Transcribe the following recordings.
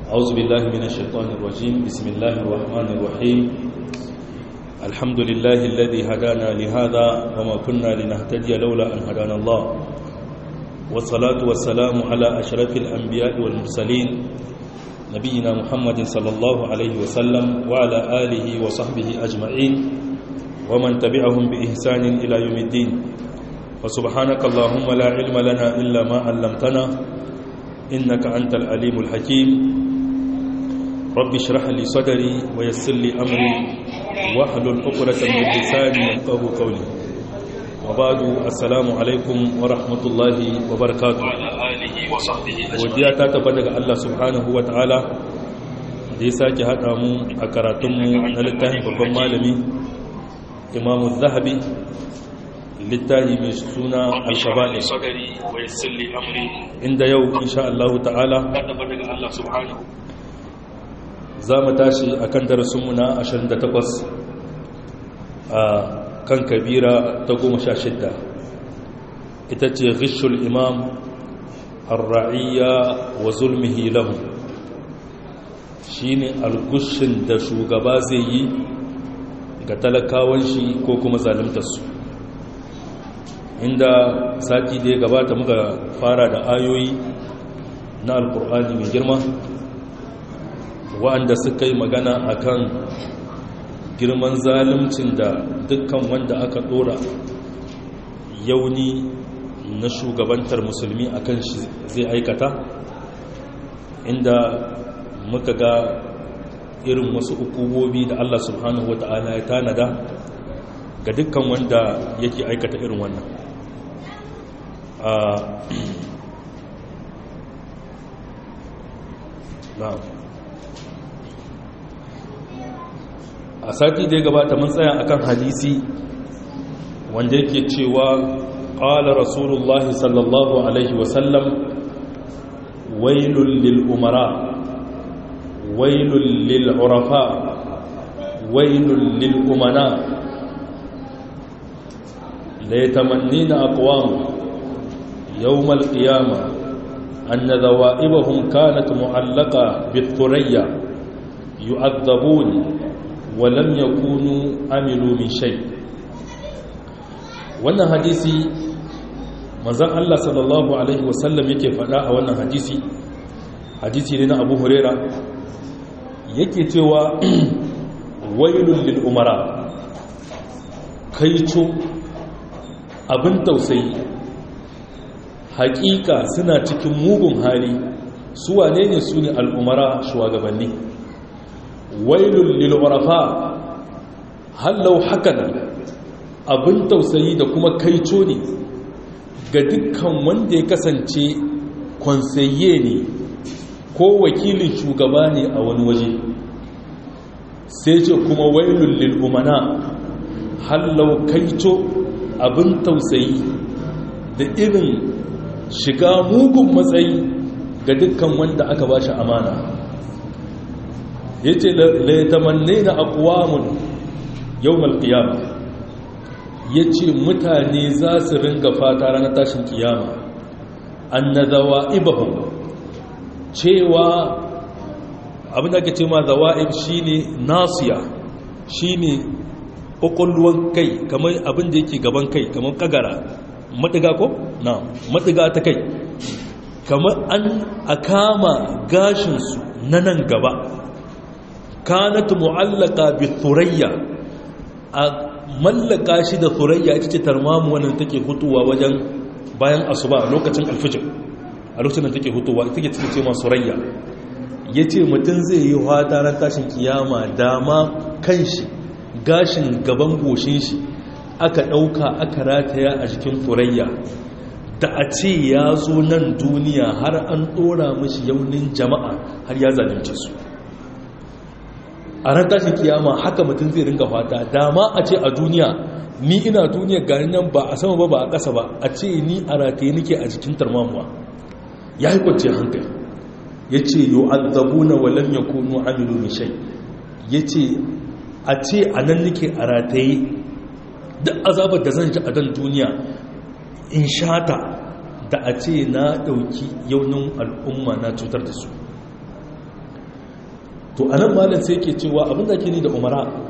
أعوذ بالله من الشيطان الرجيم بسم الله الرحمن الرحيم الحمد لله الذي هدانا لهذا وما كنا لنهتدي لولا أن هدانا الله والصلاة والسلام على أشرف الأنبياء والمرسلين نبينا محمد صلى الله عليه وسلم وعلى آله وصحبه أجمعين ومن تبعهم بإحسان إلى يوم الدين وسبحانك اللهم لا علم لنا إلا ما علمتنا إنك أنت العليم الحكيم رب اشرح لي صدري ويسر لي أمري واحلل عقدة من لساني يفقهوا قولي وبعد السلام عليكم ورحمة الله وبركاته godiya ta tabbata daga Allah subhanahu wa ta'ala da ya sake haɗa mu a karatunmu na littafin babban malami Imam Zahabi littafi mai suna Al-Kaba'ir inda yau insha Allah ta'ala za mu tashi akan darasinmu na 28 a kan kabira ta 16 ita ce ghishul imam ar-ra'iyya wa zulmihi lahum shine algushin da shugaba zai yi ga talakawan shi ko kuma zaluntar su inda sati da ya gabata muka fara da ayoyi na alkur'ani mai girma wa'anda suka yi magana akan girman zaluncin da dukkan wanda aka dora yauni na shugabantar musulmi akan shi zai aikata inda muka ga irin wasu ukubobi da Allah subhanahu wata'ala ya tanada ga dukkan wanda yake aikata irin wannan a sati da ya gabata mun tsaya akan hadisi wanda yake cewa qala rasulullah sallallahu alaihi wasallam wailul lil umara wailul lil urafa wailul lil umana la yatamannina aqwam yawm al qiyamah anna dhawaibahum kanat mu'allaqa bit thuriyya yu'adhabun walam yakunu amilu min shay. Wannan hadisi manzon Allah sallallahu alaihi wasallam yake faɗa a wannan hadisi ne na Abu Huraira yake cewa wailul lil umara kaico abin tausayi hakika suna cikin mugun hali su wane ne su ne al'umara shugabanni wailul lil urafa hallau hakana abin tausayi da kuma kaico ne ga dukkan wanda ya kasance konseye ne ko wakilin shugaba ne a wani waje sai ce kuma wailul lil umana hallau kaico abin tausayi da irin shiga mugun matsayi ga dukkan wanda aka bashi amana yace la yatamanna aqwamun yawmal qiyamah yace mutane za su ringa fata ranar tashin kiyama annazawa ibahum cewa abin da ake ce ma zawa'ib shine nasiya shine kokolluwan kai kamar abin da yake gaban kai kamar kagara madiga ko na madiga ta kai kamar an akama gashin su na nan gaba kanat mu'allaqa bi thuriyya a mallaka shi da thuriyya ita ce tarmamu wannan take hutuwa wajen bayan asuba lokacin alfijir a lokacin da take hutuwa ita ce ma thuriyya yace mutun zai yi hwata ran tashin kiyama dama kanshi gashin gaban goshin shi aka dauka aka rataya a jikin thuriyya da a ce ya zo nan duniya har an dora mishi yaunin jama'a har ya zalunce su a ran tashin kiyama haka mutum zai ringa fata dama a ce a duniya ni ina duniya gani nan ba a sama ba ba a ƙasa ba a ce ni a rataye nake a jikin tarmamuwa ya yi kwanciyar hankali ya ce yau azabuna walam ya kunu amilu mishai ya ce a ce a nan nake a rataye duk azabar da zan ji a dan duniya in shata da a ce na ɗauki yaunin al'umma na cutar da su to anan malam sai yake cewa abin da ke ni da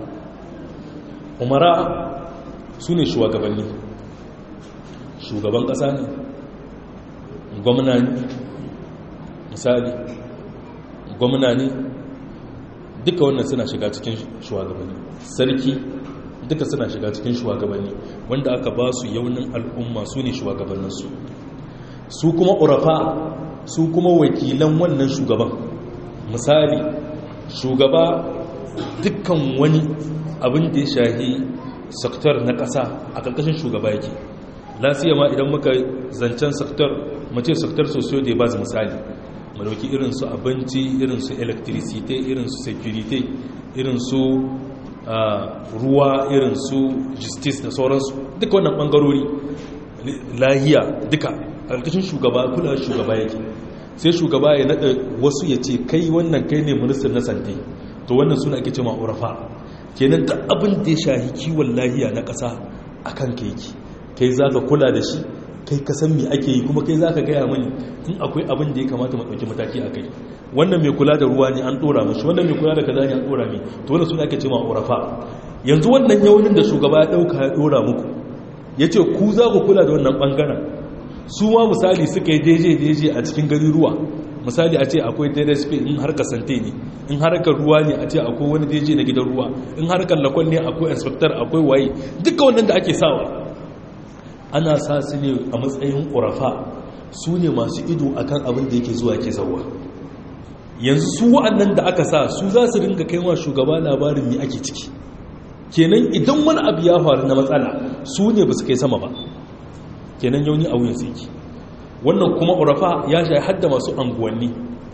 umara su ne shugabanni, shugaban ƙasa ne, gwamna ne, misali gwamna ne, duka wannan suna shiga cikin shugabanni, sarki duka suna shiga cikin shugabanni wanda aka ba su yaunin al'umma su ne shugabanninsu. Su kuma urafa su kuma wakilan wannan shugaban, misali shugaba dukkan wani abin da ya shahi sektor na ƙasa a ƙarƙashin shugaba yake. Lasiya ma idan muka zancen sektor mace sektor sosiyo da ya ba su misali malauki irinsu abinci, irinsu electricity, irinsu security, irinsu ruwa, irinsu justice da sauransu, duka wannan ɓangarori lahiya duka a ƙarƙashin shugaba, kula shugaba yake. Sai shugaba ya naɗa wasu ya ce kai wannan kai ne ministan na sante, to wannan suna ake ce ma'urafa. Kenan da abin da ya shahi kiwon lahiya na ƙasa a kan ka yake, kai za ka kula da shi, kai ka san me ake yi, kuma kai za ka gaya mani in akwai abin da ya kamata mu ɗauki mataki a kai. Wannan mai kula da ruwa ne an ɗora mashi, wannan mai kula da kaza ne an ɗora mai, to wannan suna ake ce ma'urafa. Yanzu wannan yaunin da shugaba ya ɗauka ya ɗora muku, ya ce ku za ku kula da wannan ɓangaren. Su ma misali suka yi daidai a cikin gari ruwa, misali a ce akwai DSP in harkar sante ne, in harkar ruwa ne a ce akwai wani daidai na gidan ruwa, in harkar lakon ne akwai inspector, akwai waye, duka wannan da ake sawa ana sa su ne a matsayin ƙurafa, su ne masu ido akan abin da yake zuwa ke zauwa. Yanzu su wa'annan da aka sa su za su ringa kai wa shugaba labarin me ake ciki. Kenan idan wani abu ya faru na matsala su ne ba su kai sama ba, kenan yauni a wuyan tsiki. Wannan kuma urafa ya shayi hadda masu anguwanni,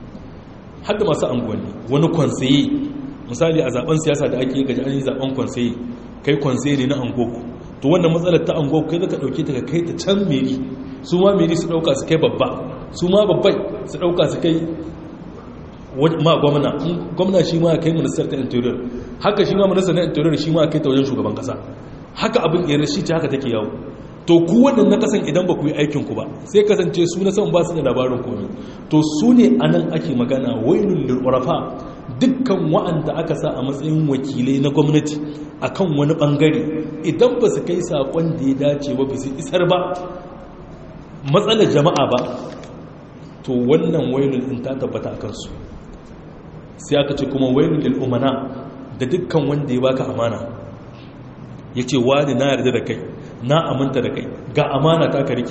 wani kwansaye, misali a zaben siyasa da ake gaji an yi zaben kwansaye, kai kwansaye ne na angoku, to wannan matsalar ta angoku kai zaka dauke ta ka kai ta can meri, su ma meri su dauka su kai babba, su ma babbai su dauka su kai ma gwamna shi ma kai ministar ta interior, haka shi ma ministar na interior shi ma kai ta wajen shugaban kasa, haka abin irin shi ce haka take yawo. To ku wannan na kasan idan ba ku yi aikinku ba sai kasance su na san ba su da labarin komi, to su ne anan ake magana wailul lil urafa, dukkan wa'anda aka sa a matsayin wakilai na gwamnati akan wani bangare idan ba su kai sakon da ya dace ba, ba su isar ba matsalar jama'a ba, to wannan wailul din ta tabbata akan su. Sai aka ce kuma wailul lil umana, da dukkan wanda ya baka amana yace wani na yarda da kai, na aminta da kai, ga amana ta ka rike,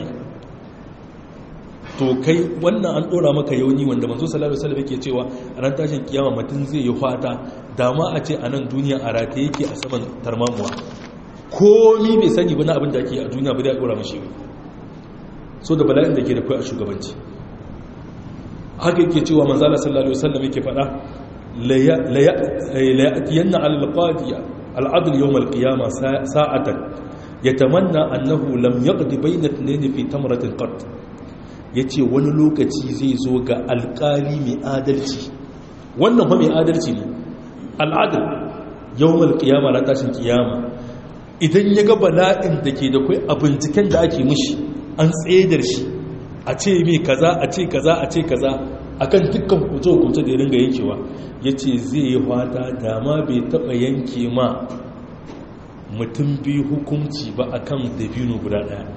to kai wannan an dora maka yauni, wanda manzo sallallahu alaihi wasallam yake cewa a ran tashin kiyama mutum zai yi fata dama a ce a nan duniya a rata yake a saman tarmamuwa, komi bai sani ba na abin da ake a duniya ba zai dora mashi, so da bala'in da ke da kai a shugabanci. Haka yake cewa manzo sallallahu alaihi wasallam yake faɗa la ya'tiyanna al-qadiya al-adl yawm al-qiyamah sa'atan yatamanna annahu lam yaqdi bayna ithnayn fi tamratin qat, yace wani lokaci zai zo ga alƙali mai adalci, wannan fa mai adalci ne, al'adl yawmal qiyama, la tashin kiyama, idan ya ga bala'in da ke da kai a binciken da ake mishi an tsedar shi, a ce mai kaza a ce kaza a ce kaza akan dukkan kuce-kuce da ya ringa yankewa, yace zai yi fata dama bai taba yanke ma mutum biyu hukunci ba akan dabino guda daya,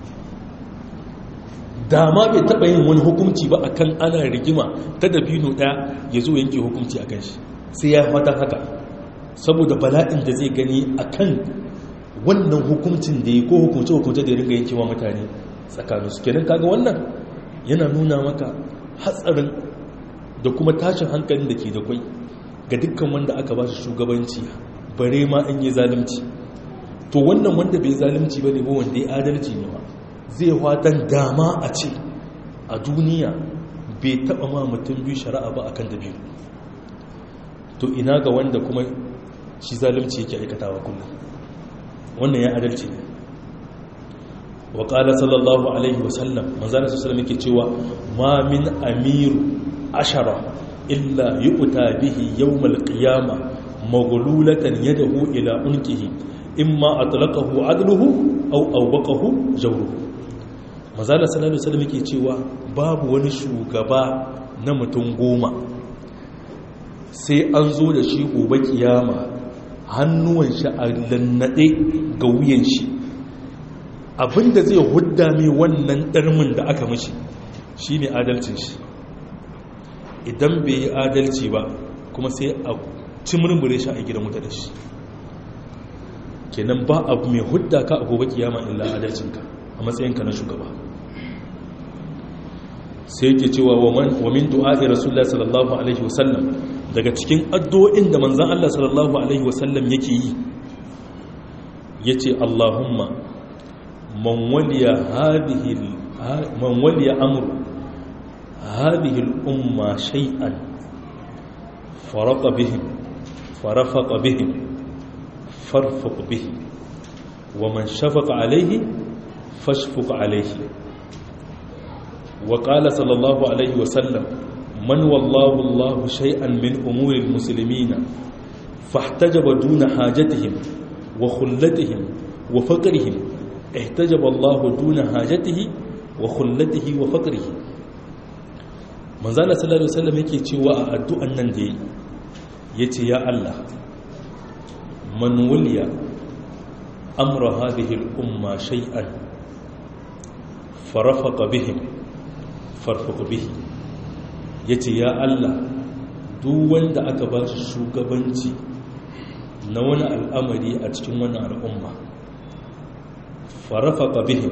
dama bai taba yin wani hukunci ba akan ana rigima ta dabino daya ya zo yanke hukunci akan shi, sai ya fata haka saboda bala'in da zai gani akan wannan hukuncin da ya ko hukunce da ya ringa yankewa mutane tsakaninsu. Kenan kaga wannan yana nuna maka hatsarin da kuma tashin hankalin da ke da kwai ga dukkan wanda aka ba shi shugabanci, bare ma an yi zalunci. To wannan wanda bai zalunci ba ne ba, wanda ya adalci ne ba, zai watan dama a ce a duniya bai taba ma mutum biyu shari'a ba akan da biyu, to ina ga wanda kuma shi zalunci yake aikatawa kullum, wannan ya adalci ne. wa qala sallallahu alaihi wasallam, manzana sallallahu yake cewa ma min amiru ashara illa yu'ta bihi yawmal qiyama maghlulatan yadahu ila unqihi imma atlaqahu adluhu aw awbaqahu jawruhu. Manzana sallallahu alaihi wasallam yake cewa babu wani shugaba na mutum 10 sai an zo da shi gobe kiyama hannuwan shi a lannade ga wuyan shi, abinda zai hudda mai wannan ɗarmin da aka mashi shi ne adalcin shi. Idan bai yi adalci ba kuma sai a ci murmure shi a gidan wuta da shi. Kenan ba abu mai hudda ka a gobe kiyama illa adalcinka a matsayinka na shugaba. Sai yake cewa wa min du'a'i rasulullah sallallahu alaihi wasallam, daga cikin addu'o'in da manzon Allah sallallahu alaihi wasallam yake yi, yace Allahumma man waliya amru hadhihi al-umma shay'an farafaqa bihim farfaq bihi wa man shafaqa alayhi fashfuq alayhi. وقال صلى الله عليه وسلم من والله الله شيئا من أمور المسلمين فاحتجب دون حاجتهم وخلتهم وفقرهم احتجب الله دون حاجته وخلته وفقره. من زال صلى الله عليه وسلم يكي تيوى أدو أنن دي يتي يا الله من ولي أمر هذه الأمة شيئا فرفق بهم farfaku bihi, ya ce ya Allah duk wanda aka ba shi shugabanci na wani al'amari a cikin wannan al'umma, farafaka bihi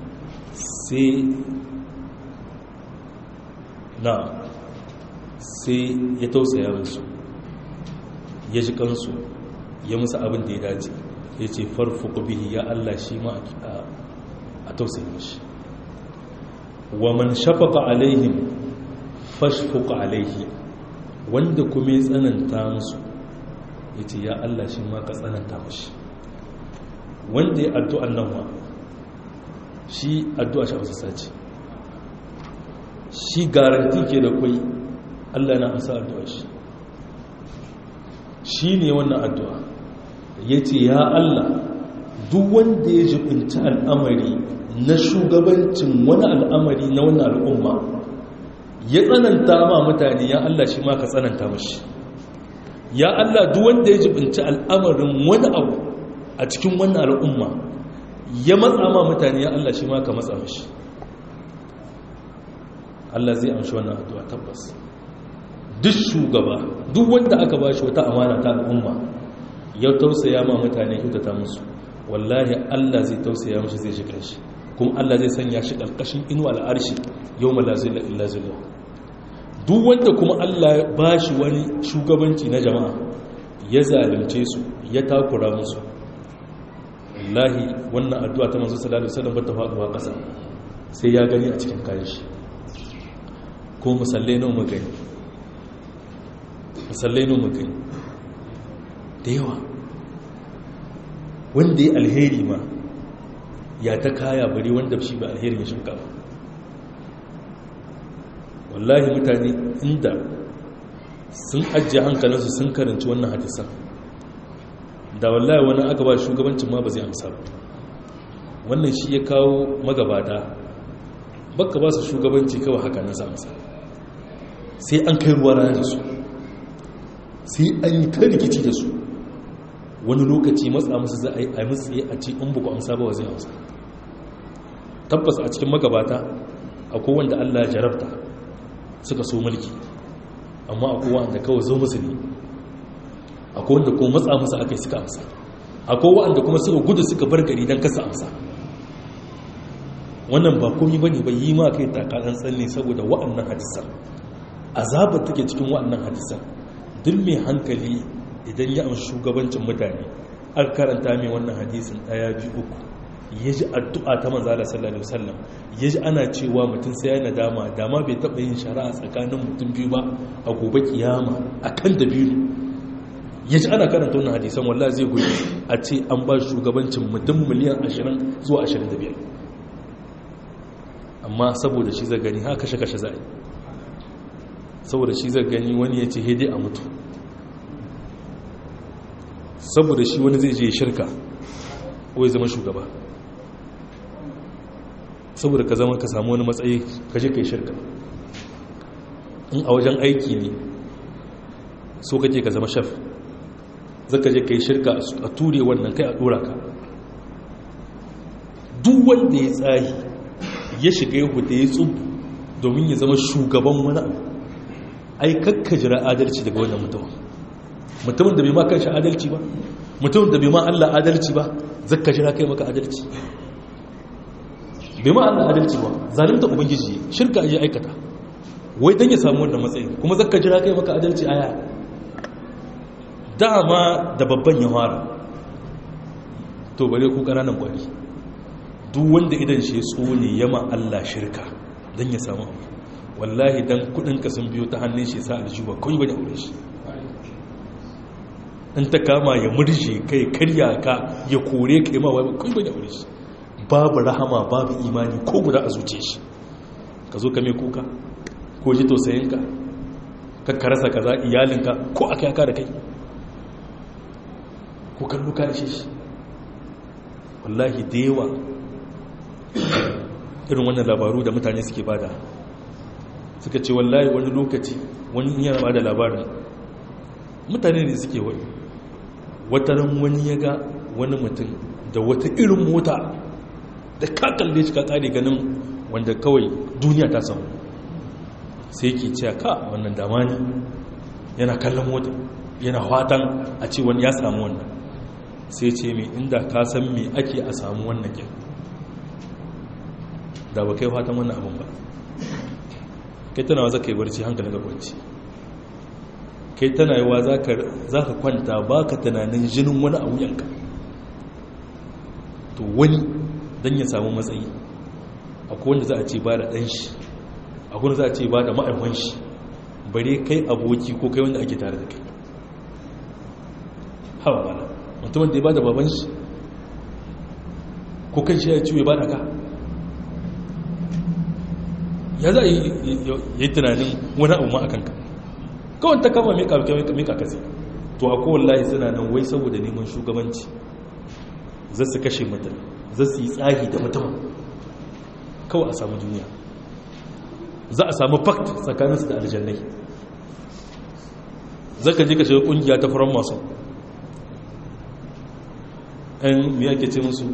sai ya tausaya musu, ya ji kansu, ya musu abin da ya dace, ya ce farfaku bihi ya Allah shi ma a tausaya mashi. wa man shafaqa alaihim fashfuq alaihi, wanda kuma ya tsananta musu yace ya Allah shi ma ka tsananta mushi. Wanda ya addu'an nan wa shi addu'a shi amsa sace, shi garanti ke da kai Allah na amsa addu'a shi ne wannan addu'a. Yace ya Allah duk wanda ya jibinta al'amari na shugabancin wani al'amari na wannan al'umma ya tsananta ma mutane, ya Allah shi ma ka tsananta mashi. Ya Allah duk wanda ya jibinci al'amarin wani abu a cikin wannan al'umma ya matsa ma mutane, ya Allah shi ma ka matsa mashi. Allah zai amshi wannan addu'a tabbas. Duk shugaba, duk wanda aka ba shi wata amana ta al'umma ya tausaya ma mutane, kyautata musu, wallahi Allah zai tausaya mashi, zai shiga shi, kuma Allah zai sanya shi ƙarƙashin inuwa al'arshi yau ma la zilla illa zilla. Duk wanda kuma Allah ba shi wani shugabanci na jama'a ya zalunce su, ya takura musu, wallahi wannan addu'a ta manzo sallallahu alaihi wasallam ba ta faɗuwa ƙasa, sai ya gani a cikin kayan shi. Ko musallai nawa mu gani, musallai nawa mu gani da yawa, wanda ya alheri ma ya ta kaya bari wanda shi ba alheri ya shuka ba. Wallahi mutane inda sun ajiye hankalinsu sun karanci wannan hadisan, da wallahi wani aka ba shugabancin ma ba zai amsa ba. Wannan shi ya kawo magabata baka ba su shugabanci kawai haka na amsa, sai an kai ruwa rana da su, sai an yi ta rikici da su. Wani lokaci matsa musu za a yi a matsayi a ce in buku amsa ba wa zai amsa. Tabbas a cikin magabata akwai wanda Allah ya jarabta suka so mulki, amma akwai wanda kawai zo musu ne, akwai wanda kuma matsa musu aka yi suka amsa, akwai wanda kuma suka gudu suka bar gari don kasa amsa. Wannan ba komi ba ne, bai yi ma kai takalan tsanne saboda wa'annan hadisan, azabar take cikin wa'annan hadisan. Duk mai hankali idan ya amshi shugabancin mutane, an karanta mai wannan hadisin 1 2 3, ya ji addu'a ta manzala sallallahu alaihi wasallam, ya ji ana cewa mutum sai ya nadama, dama bai taɓa yin shari'a tsakanin mutum biyu ba a gobe kiyama akan da biyu. Ya ji ana karanta wannan hadisan, wallahi zai gudu a ce an ba shugabancin mutum miliyan 20 zuwa 25, amma saboda shi zai gani haka kashe zai, saboda shi zai gani wani ya ce hede a mutu, saboda shi wani zai je shirka ko ya zama shugaba, saboda ka zama ka samu wani matsayi ka je kai shirka. In a wajen aiki ne so kake ka zama shaf zaka je kai shirka a ture wannan kai a dora ka duk wanda ya tsayi ya shiga ya huta ya tsubu domin ya zama shugaban wani abu ai kakka jira adalci daga wannan mutumin da bai ma kanshi adalci ba mutumin da bai ma Allah adalci ba zaka jira kai maka adalci bai ma Allah adalci ba zalunta ubangiji shirka ya aikata wai dan ya samu wannan matsayi kuma zaka jira kai maka adalci aya dama da babban ya fara to bare ku kananan kwari duk wanda idan shi tsone yama Allah shirka dan ya samu abu wallahi dan kudin ka sun biyo ta hannun shi sa aljuba kai bane aure shi in ta kama ya murje kai karya ka ya kore ka ma wai kai bane aure shi babu rahama babu imani ko guda a zuciyar shi ka zo ka mai kuka ko ji tausayinka ka rasa kaza iyalinka ko aka yaka da kai ko kallo ka ishe shi wallahi da yawa irin wannan labaru da mutane suke bada suka ce wallahi wani lokaci wani yana ba da labarin mutane ne suke wani wataran wani ya ga wani mutum da wata irin mota da ka kalle shi ka kare ganin wanda kawai duniya ta samu sai ke ce ka wannan dama ne yana kallon mota yana fatan a ce wani ya samu wannan sai ce mai inda ka san me ake a samu wannan kin da ba kai fatan wannan abin ba kai tana wa za ka yi barci hankalin gabance kai tana yi wa za ka kwanta ba ka tunanin jinin wani a wuyanka to wani don ya samu matsayi akwai wanda za a ce ba da ɗan shi akwai wanda za a ce ba da ma'aikon shi bare kai aboki ko kai wanda ake tare da kai hawa ba mutumin da ya ba da baban shi ko kan shi ya ciwo ya ba da ka ya za a yi tunanin wani abu ma a kanka kawai ta kama mika kasi to a kowallahi suna nan wai saboda neman shugabanci za su kashe mutum za su yi tsari da mutum kawai a samu duniya za a samu fakt tsakaninsu da aljannai za ka je ka shiga kungiya ta faran masu ɗan mai ake ce musu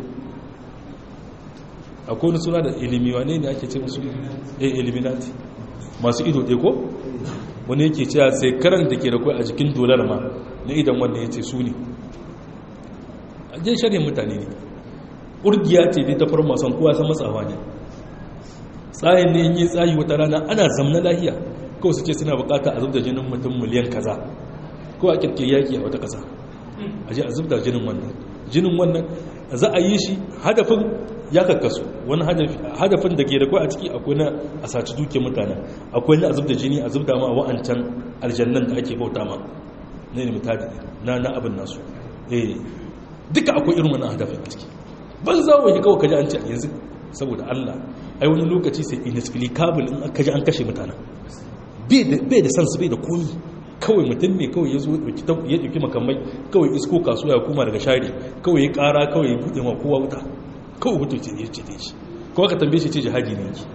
akwai wani suna da ilimi wane ne ake ce musu eliminati masu ido ɗaya ko wani yake cewa sai karan da ke da kwai a jikin dolar ma na idan wannan ya ce su ne a jan shari'in mutane ne ƙurgiya ce dai ta farin masan kowa san matsawa ne tsayin ne yi tsayi wata rana ana zamna lahiya kawai su ce suna bukata a zubda jinin mutum miliyan kaza ko a kirkiri yaki a wata ƙasa a je a zubda jinin wannan za a yi shi hadafin ya kakkasu wani hadafin da ke da kwai a ciki akwai na a saci duke mutane akwai na a zubda jini a zubda ma wa'ancan aljannan da ake bauta ma na ilmi na abin nasu duka akwai irin wannan hadafin a ciki ban za wa yi kawai kaji an ce yanzu saboda Allah ai wani lokaci sai inexplicable in kaji an kashe mutane bai da sansu bai da komi kawai mutum ne kawai ya zo ya ɗauki makamai kawai isko kasuwa ya kuma daga share kawai ya ƙara kawai ya buɗe ma kowa wuta kawai mutum ce ya ce shi kuma ka tambaye shi ce jihadi ne yake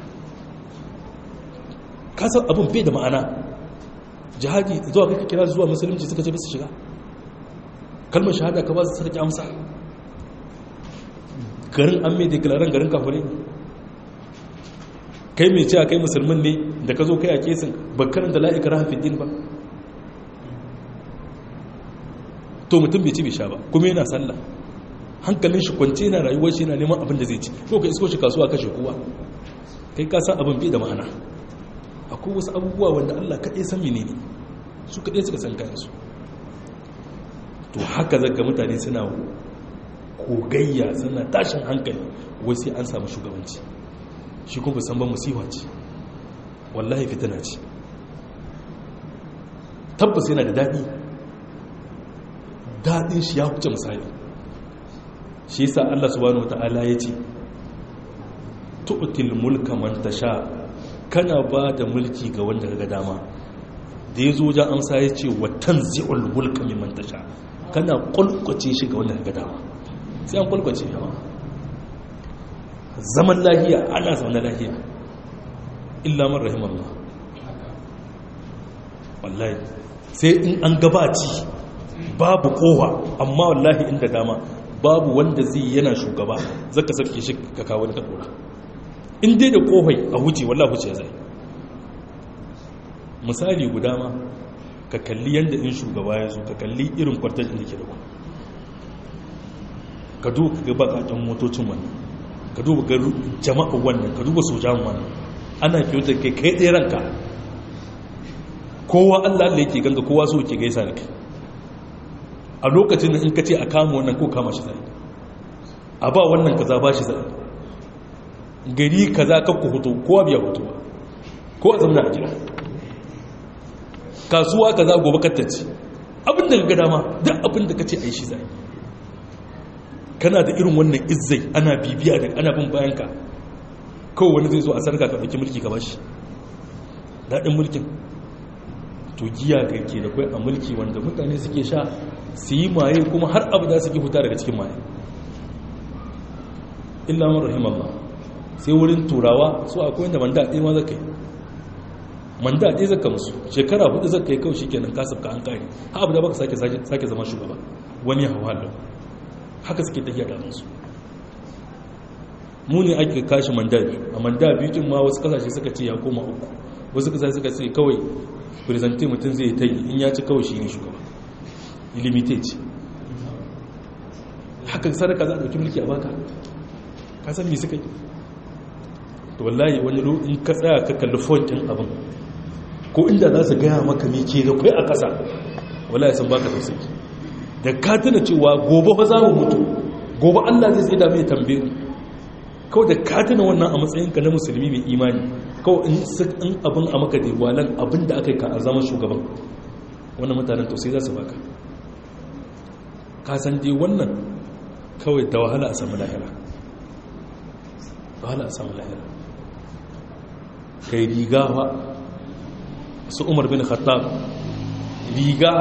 kasar abin bai da ma'ana jihadi zuwa kai kira zuwa musulunci suka ce bisa shiga kalmar shahada ka ba su sarki amsa garin an mai deklaren garin kafure kai mai cewa kai musulmin ne da ka zo kai a kesin bakarin da la'ikar hafidin ba to mutum bai ci bai sha ba kuma yana sallah hankalin shi kwance yana rayuwar shi yana neman abin da zai ci ko ka isko shi kasuwa kashe kowa kai ka san abin bai da ma'ana akwai wasu abubuwa wanda Allah kaɗai san menene su kaɗai suka san kayansu to haka zaga mutane suna kogayya suna tashin hankali wasu an samu shugabanci shi kuma san ba musiwa ce wallahi fitina ce tabbas yana da daɗin shi ya huce misali shi yasa Allah subhanahu wata'ala ya ce tu'til mulka man tasha kana ba da mulki ga wanda ga dama da ya zo wajen amsa ya ce wa tanzi'ul mulka mimman tasha kana kulkuce shi ga wanda ga dama sai an kulkuce yawa zaman lahiya ana zaman lahiya illa man rahimallah wallahi sai in an gabaci babu kowa, amma wallahi inda dama babu wanda zai yana shugaba zaka sarki shi ka kawo wani kadura in dai da kohai a huce wallahi huce zai. misali guda ma ka kalli yanda in shugaba ya zo ka kalli irin kwartar da ke da ku, ka duba ga bakakken motocin wannan, ka duba ga jama'a wannan, ka duba sojan wannan, ana fiye da kai ɗaya ranka, kowa Allah yake ganga, kowa so ke gaisa da kai. A lokacin in ka ce a kama wannan ko kama shi zai, a ba wannan kaza ba shi zai, gari kaza kakku hoto kowa biya hoto ba, ko a zamna a gida, kasuwa kaza gobe kattace abinda ka ga dama, duk abinda ka ce a yi shi zai. Kana da irin wannan izzai, ana bibiya da ana bin bayanka, kawai wani zai zo a sarka ka ɗauki mulki ka bashi daɗin mulkin. To giya ga ke da kwai a mulki wanda mutane suke sha su yi maye, kuma har abu da suke huta daga cikin maye. illa man rahimallah. Sai wurin turawa su akwai wanda manda ɗaya ma zaka yi, manda ɗaya zaka musu, shekara 4 zaka yi kawai shi kenan kasar ka an kare, ha abu da baka sake zama shugaba wani hau halin haka suke tafiya da musu. Mu ne ake kashi manda biyu, a manda biyu kin ma wasu kasashe suka ce ya koma 3, wasu kasashe suka ce kawai presente mutum zai ta yi, in ya ci kawai shi ne shugaba, illimited. Haka sadaka za a ɗauki mulki a baka, ka san me suka yi? To wallahi wani in ka tsaya ka kalli fontin abin, ko inda za su gaya maka me ke da kai a ƙasa, wallahi sun baka tausayi. Da ka tuna cewa gobe fa za mu mutu, gobe Allah zai tsaye da mai tambaye, kawai da ka tuna wannan a matsayinka na musulmi mai imani, kawai in abin a maka da walan abin da aka yi ka a zama shugaban wannan mutanen tausayi za su baka. Ka san dai wannan kawai da wahala a samu lahira, wahala a samu lahira. Kai riga ba su Umar bin Khattab, riga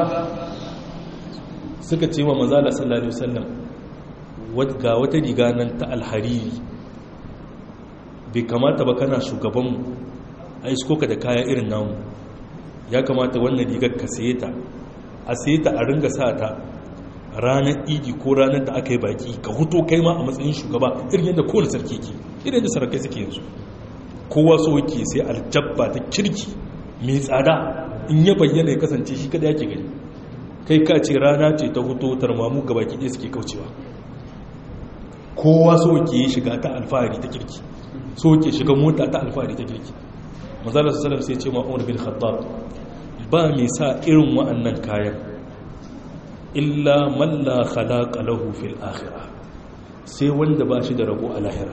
suka ce wa manzala sallallahu alaihi wasallam, ga wata riga nan ta alhariri, bai kamata ba kana shugabanmu a isko ka da kaya irin namu, ya kamata wannan rigar ka saye ta, a saye ta a ringa sa ta ranar idi ko ranar da aka yi baki, ka huto kai ma a matsayin shugaba irin yadda kowane sarki ke, irin yadda sarakai suke yanzu. Kowa so yake sai aljabba ta kirki mai tsada, in ya bayyana ya kasance shi kada yake gani, kai ka ce rana ce ta huto tarmamu ga baki ɗaya suke kaucewa. Kowa so yake shiga ta alfahari ta kirki, so yake shiga mota ta alfahari ta kirki. Manzala sallallahu sai ce ma Umar bin Khattab, ba mai sa irin wa'annan kayan illa man la khalaqa lahu fil akhirah, sai wanda ba shi da rabo a lahira.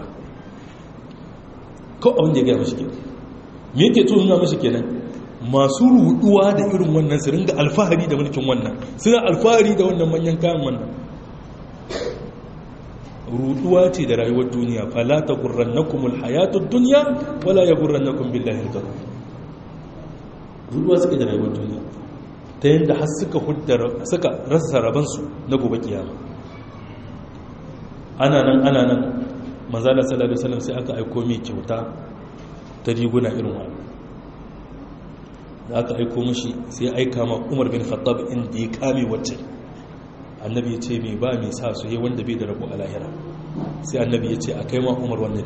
Ko abin da ya gaya mashi kenan, me yake tuna mashi kenan? Masu ruduwa da irin wannan su ringa alfahari da mulkin wannan, suna alfahari da wannan manyan kayan wannan, ruduwa ce da rayuwar duniya. Fala taghurrannakumul hayatud dunya wala yaghurrannakum billahi al-ghurur. Ruduwa suke da rayuwar duniya ta yanda har suka rasa rabansu na gobe kiyama. Ana nan manzala sallallahu alaihi wasallam sai aka aiko mai kyauta ta riguna irin wannan, da aka aiko mishi sai aika ma Umar bin Khattab inda ya kame wacce annabi ya ce mai ba mai sa su yi wanda bai da rabo a lahira. Sai annabi ya ce a kai ma Umar wannan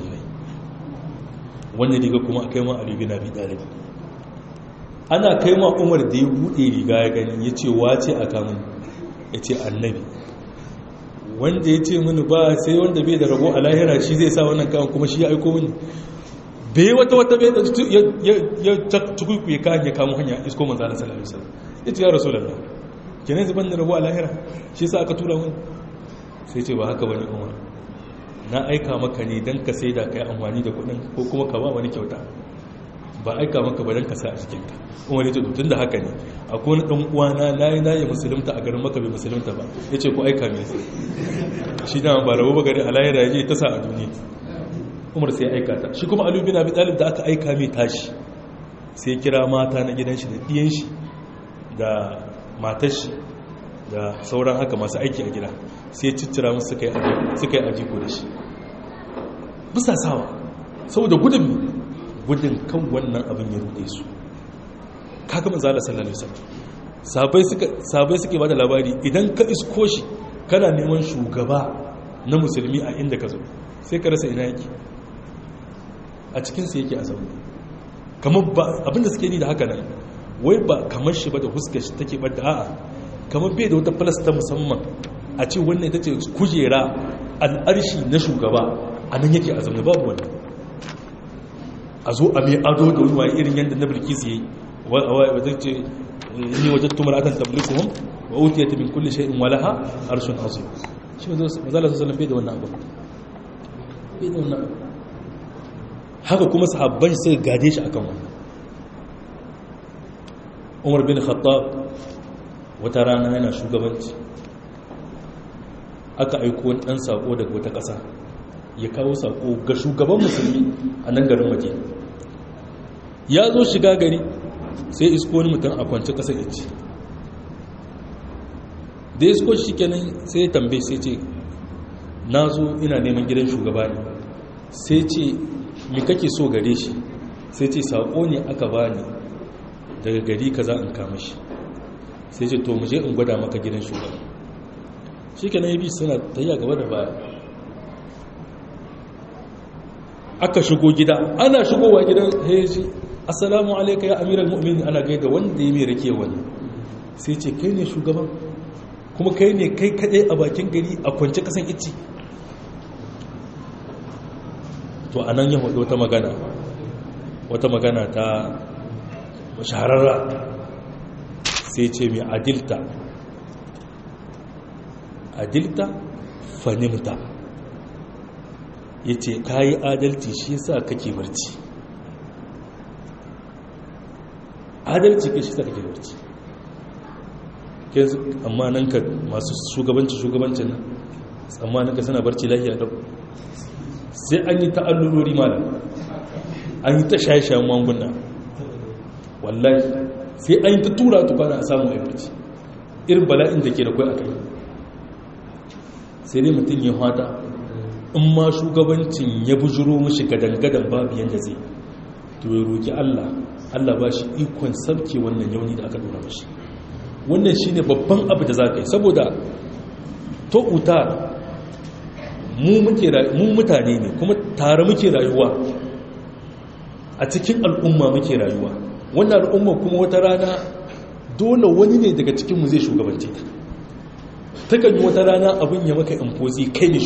riga kuma a kai ma Ali bin Abi Talib. Ana kai ma Umar da ya bude riga ya gani, ya ce wace a kamun, ya ce annabi. Wanda ya ce mini ba sai wanda bai da rabo a lahira shi zai sa wannan kawan, kuma shi ya aiko mini. Bai wata bai da ya tukuku ya kayan ya kamo hanya isko manzana sallallahu alaihi wasallam, ya ce ya Rasulullah kenan zuban da rabo a lahira shi sa aka tura wani. Sai ce ba haka bane Umar, na aika maka ne dan ka sai da kai amfani da kudin ko kuma ka ba wani kyauta, ba aika maka ba dan ka sa a cikin ka. Umar ya ce tun da haka ne akwai wani dan uwana na ya musulunta a garin Makka bai musulunta ba, yace ku aika mai shi da ba rabo ba gari a lahira yaje ta sa a duniya. Umar sai ya aika ta. Shi kuma Ali bin Abi Talib da aka aika mai tashi sai kira mata na gidan shi da diyan shi da matar shi da sauran haka masu aiki a gida, sai ciccira musu suka yi ajiko da shi bisa sawa, saboda gudun kan wannan abin ya rude su, kaga manzo Allah sallallahu alaihi wasallam sahabbai suke bada labari idan ka isko shi kana neman shugaba na musulmi a inda ka zo sai ka rasa ina yake a cikin sa yake a zaune kamar ba abinda suke ni da haka nan wai ba kamar shi ba da huskar shi take bada a'a kamar bai da wata falasta musamman a ce wannan ita ce kujera al'arshi na shugaba a nan yake a zaune babu wani a zo a mai ado da wani waye irin yadda na bilkis ya yi wadda ce ni wajen tumar atan tablikuhum wa utiyat min kulli shay'in walaha arshun azim shi mazala sallallahu bai da wannan abu bai da wannan abu haka kuma sahabban suka gade shi akan wannan Umar bin Khattab wata rana yana shugabanci aka aiko wani ɗan saƙo daga wata ƙasa ya kawo saƙo ga shugaban musulmi a nan garin Madina ya zo shiga gari sai isko wani mutum a kwanci ƙasar ya ce da ya isko shi kenan sai ya tambaye sai ce na zo ina neman gidan shugaba ne sai ce mi kake so gare shi sai ce saƙo ne aka bani daga gari kaza in kama shi sai ce to muje in gwada maka gidan shugaba shi ke nan suna tayya gaba da baya aka shigo gida ana shigowa gidan heji assalamu alaika ya amiral mu'minin ana gaida wanda ya mai rake wani sai ce kai ne shugaban kuma kai ne kai kaɗai a bakin gari a kwance kasan ici to a nan yin wata magana ta shahararra sai ce mai adilta fanimta ya ce ka yi adalci shi sa kake barci adalci ke shi sa kake barci amma nan ka masu shugabancin nan tsammanin ka suna barci lahiya ɗau sai an yi ta'allurori malam an yi ta shaye-shayen magunguna wallahi sai an yi ta tura tukwana a samun aibarci irin bala'in da ke da kwai a kai sai dai mutum ya hata in ma shugabancin ya bujiro mashi gadangadan babu yadda zai to ya roƙi Allah ba shi ikon sabke wannan yauni da aka dora mashi wannan shi ne babban abu da za ka yi saboda to utar mu mutane ne kuma tare muke rayuwa a cikin al'umma muke rayuwa wannan al'umma kuma wata rana dole wani ne daga cikinmu zai shugabance ta takan yi wata rana abin ya maka imposi kai ne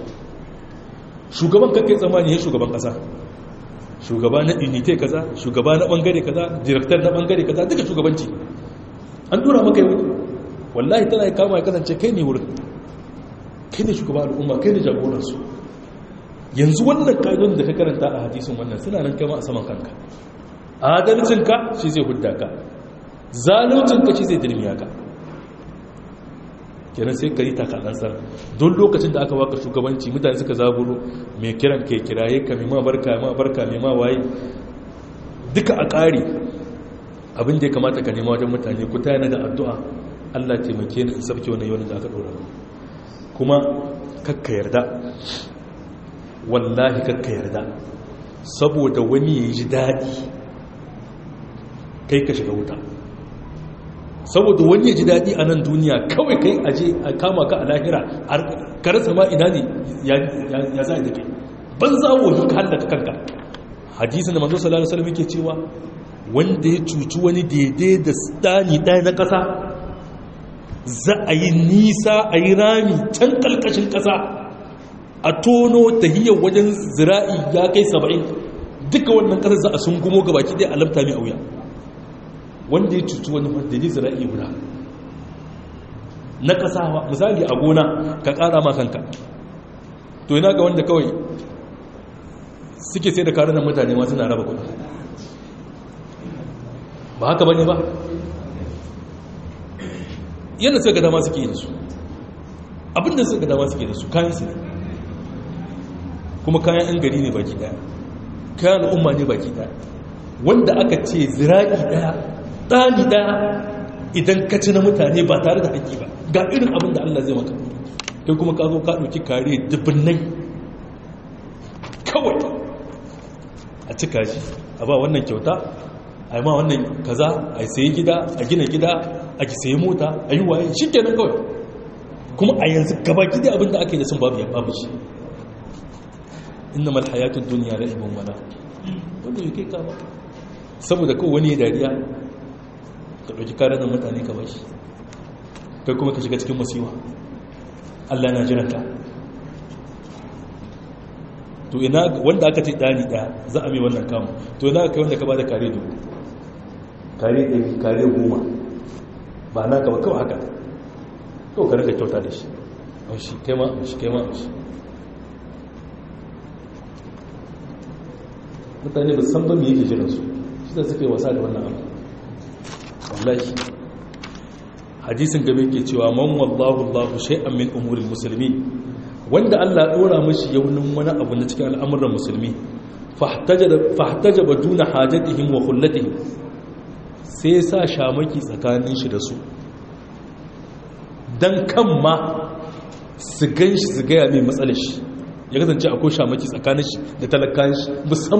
shugaban kakai tsammani ya shugaban kasa shugaba na unité kaza shugaba na bangare kaza director na bangare kaza duka shugabanci an dora maka yi wallahi tana yi kama ya kasance kai ne wurin kai ne shugaba al'umma kai ne jagoransu yanzu wannan ƙa'idon da ka karanta a hadisun wannan suna nan kama a saman kanka adalcinka shi zai hudda ka zaluncinka shi zai dirmiya ka kenan sai ka yi takalantsar don lokacin da aka waka shugabanci mutane suka zaburo mai kiran kai kiraye ka mai ma barka mai ma waye duka a ƙari abin da ya kamata ka nema wajen mutane ku ta yana da addu'a Allah taimake ni in sabke wannan yawan da aka ɗora kuma kakka yarda wallahi kakka yarda saboda wani ya ji daɗi kai ka shiga wuta saboda wani ya ji daɗi a nan duniya kawai kai aje a kama ka a lahira ka rasa ma ina ne ya za da kai ban zawo yi ka hallaka kanka hadisun da manzo sallallahu alaihi wasallam yake cewa wanda ya cuci wani daidai da stani ɗaya na ƙasa za a yi nisa a yi rami can ƙalƙashin ƙasa a tono tahiyar wajen zira'i ya kai 70 duka wannan ƙasar za a sun gumo gabaki ɗaya alamta mai auya wanda ya cuci wani wanda ne zira'i guda na ƙasa misali a gona ka ƙara ma kanka to yana ga wanda kawai suke sai da karunan mutane ma suna raba kuɗi ba haka bane ba yadda suka dama suke yi da su abinda suka dama suke da su kayan su ne kuma kayan yan gari ne baki daya kayan al'umma ne baki daya wanda aka ce zira'i daya ɗani daya idan ka ci na mutane ba tare da haƙƙi ba ga irin abin da Allah zai maka kai kuma ka zo ka ɗauki kare dubbinai kawai a cika shi a ba wannan kyauta ai ma wannan kaza ai sayi gida a gina gida a ki sayi mota ayi waye shikenan kawai kuma a yanzu gaba gida abinda ake da sun babu ya babu shi innamal hayatud dunya la'ibun wala wanda yake kama saboda kawai wani dariya ka dauki karanan mutane ka bashi kai kuma ka shiga cikin musiwa Allah na jiranta to ina wanda aka ce dani daya za a mai wannan kamu to ina kai wanda ka bada kare dubu kare ɗari kare goma ba na ka ba kawai haka kawai ka rika kyauta da shi aushi kai ma aushi kai ma aushi mutane ba san ba me yake jiransu shi da suke wasa da wannan abu wallahi hadisin gabe ke cewa man wallahu Allahu shay'an min umuril muslimin wanda Allah ya dora mishi yaunin wani abu na cikin al'amuran musulmi fahtajaba duna hajatihim wa khullatihim sai ya sa shamaki tsakanin shi da su dan kan ma su ganshi su gaya mai matsalar shi ya kasance akwai shamaki tsakanin shi da talakan shi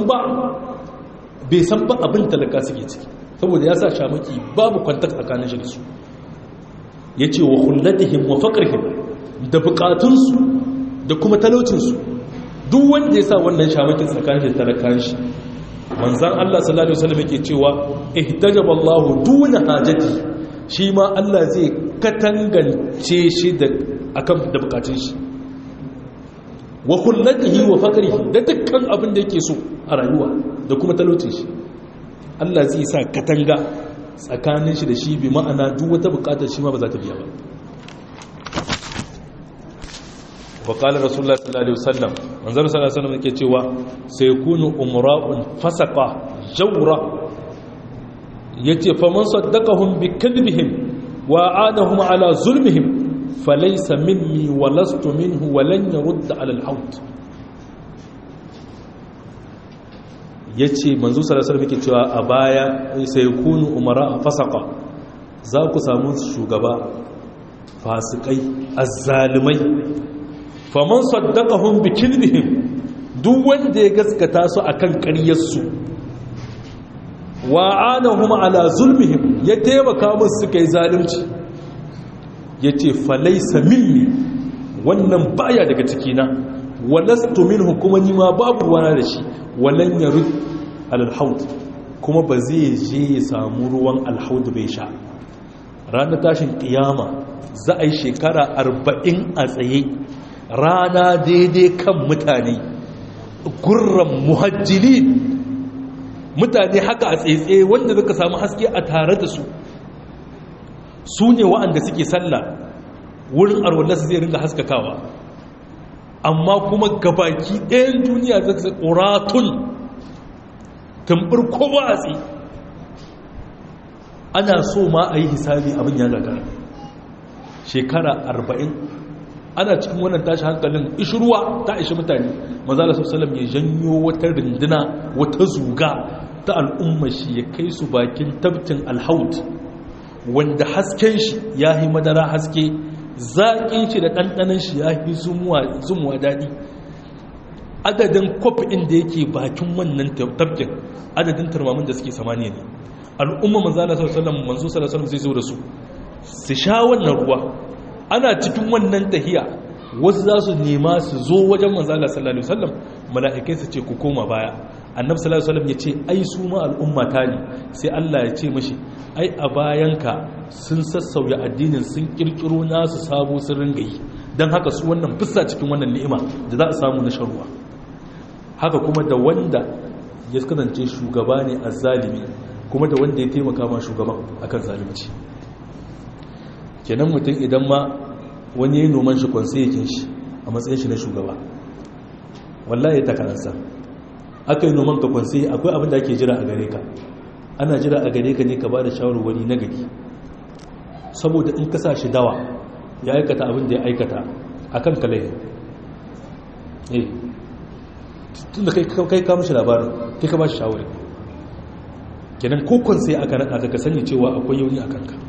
bai san ba abin talaka suke ciki saboda ya sa shamaki babu kwantar tsakanin shi da su ya ce wa hullatihim wa faƙarhim da buƙatunsu da kuma talaucinsu duk wanda ya sa wannan shamakin tsakanin da talakan shi manzan Allah sallallahu Alaihi wasallam yake cewa ihtajaba Allahu duna hajati shi ma Allah zai katangance shi da buƙatun shi wa hullatihi wa faƙarhi da dukkan abin da yake so a rayuwa da kuma talaucin shi Allah zai sa katanga tsakanin shi da shi bi ma'ana duk wata bukatar shi ma ba za ta biya ba wa qala rasulullah sallallahu alaihi wasallam manzon sallallahu alaihi wasallam yake cewa sai kunu umra'un fasaqa jawra yace faman saddaqahum bi kadhibihim wa a'adahum ala zulmihim falaysa minni wa lastu minhu wa lan yurd ala al-haut ya ce manzo salasar muke cewa a baya sai kunu umara a fasaka za ku samu shugaba fasikai azzalimai faman saddaqahum bi kilbihim duk wanda ya gaskata su akan ƙaryarsu wa anahum ala zulmihim ya taimaka musu suka yi zalunci yace falaysa minni wannan baya daga cikina walastu minhu kuma ni ma babu ruwana da shi walan yarud al-haud kuma ba zai je ya samu ruwan al-haud bai sha ranar tashin kiyama za a yi shekara 40 a tsaye rana daidai kan mutane gurran muhajjilin mutane haka a tsaye wanda zaka samu haske a tare da su su ne wa'anda suke sallah wurin arwallarsu zai ringa haskakawa amma kuma gabaki ɗayan duniya zai zai ƙoratun tambar kowa a tsaye ana so ma a yi hisabi abin ya gagara shekara 40 ana cikin wannan tashi hankalin ishirwa ta ishi mutane mazala sallam ya janyo wata rinduna wata zuga ta al'umma shi ya kai su bakin tabtin alhaut wanda hasken shi ya yi madara haske zaƙin shi da ɗanɗanin shi ya yi zumuwa daɗi adadin kwafin da yake bakin wannan tabkin adadin turmamin da suke samaniya ne al'umma manzo sallallahu zai zo da su sha wannan ruwa ana cikin wannan tahiya wasu za su nema su zo wajen manzo sallallahu alaihi wasallam mala'ikai su ce ku koma baya annabi sallallahu alaihi wasallam ya ce ai su ma al'umma ta ne sai Allah ya ce mashi ai a bayanka sun sassauya addinin sun kirkiro nasu sabo sun ringa yi don haka su wannan bisa cikin wannan ni'ima da za a samu na sharuwa haka kuma da wanda ya kasance shugaba ne azzalimi kuma da wanda ya taimaka ma shugaban akan zalunci kenan mutum idan ma wani ya noman shi kwanse yakin shi a matsayin shi na shugaba wallahi ta karansa aka yi noman ka kwanse akwai abin da ake jira a gare ka ana jira a gare ka ne ka ba da shawarwari na gari saboda in ka sa shi dawa ya aikata abin da ya aikata a kan kalai tun da kai ka mashi labarin kai ka ba shi shawari kenan kokon sai aka naɗa ka sani cewa akwai yauni a kanka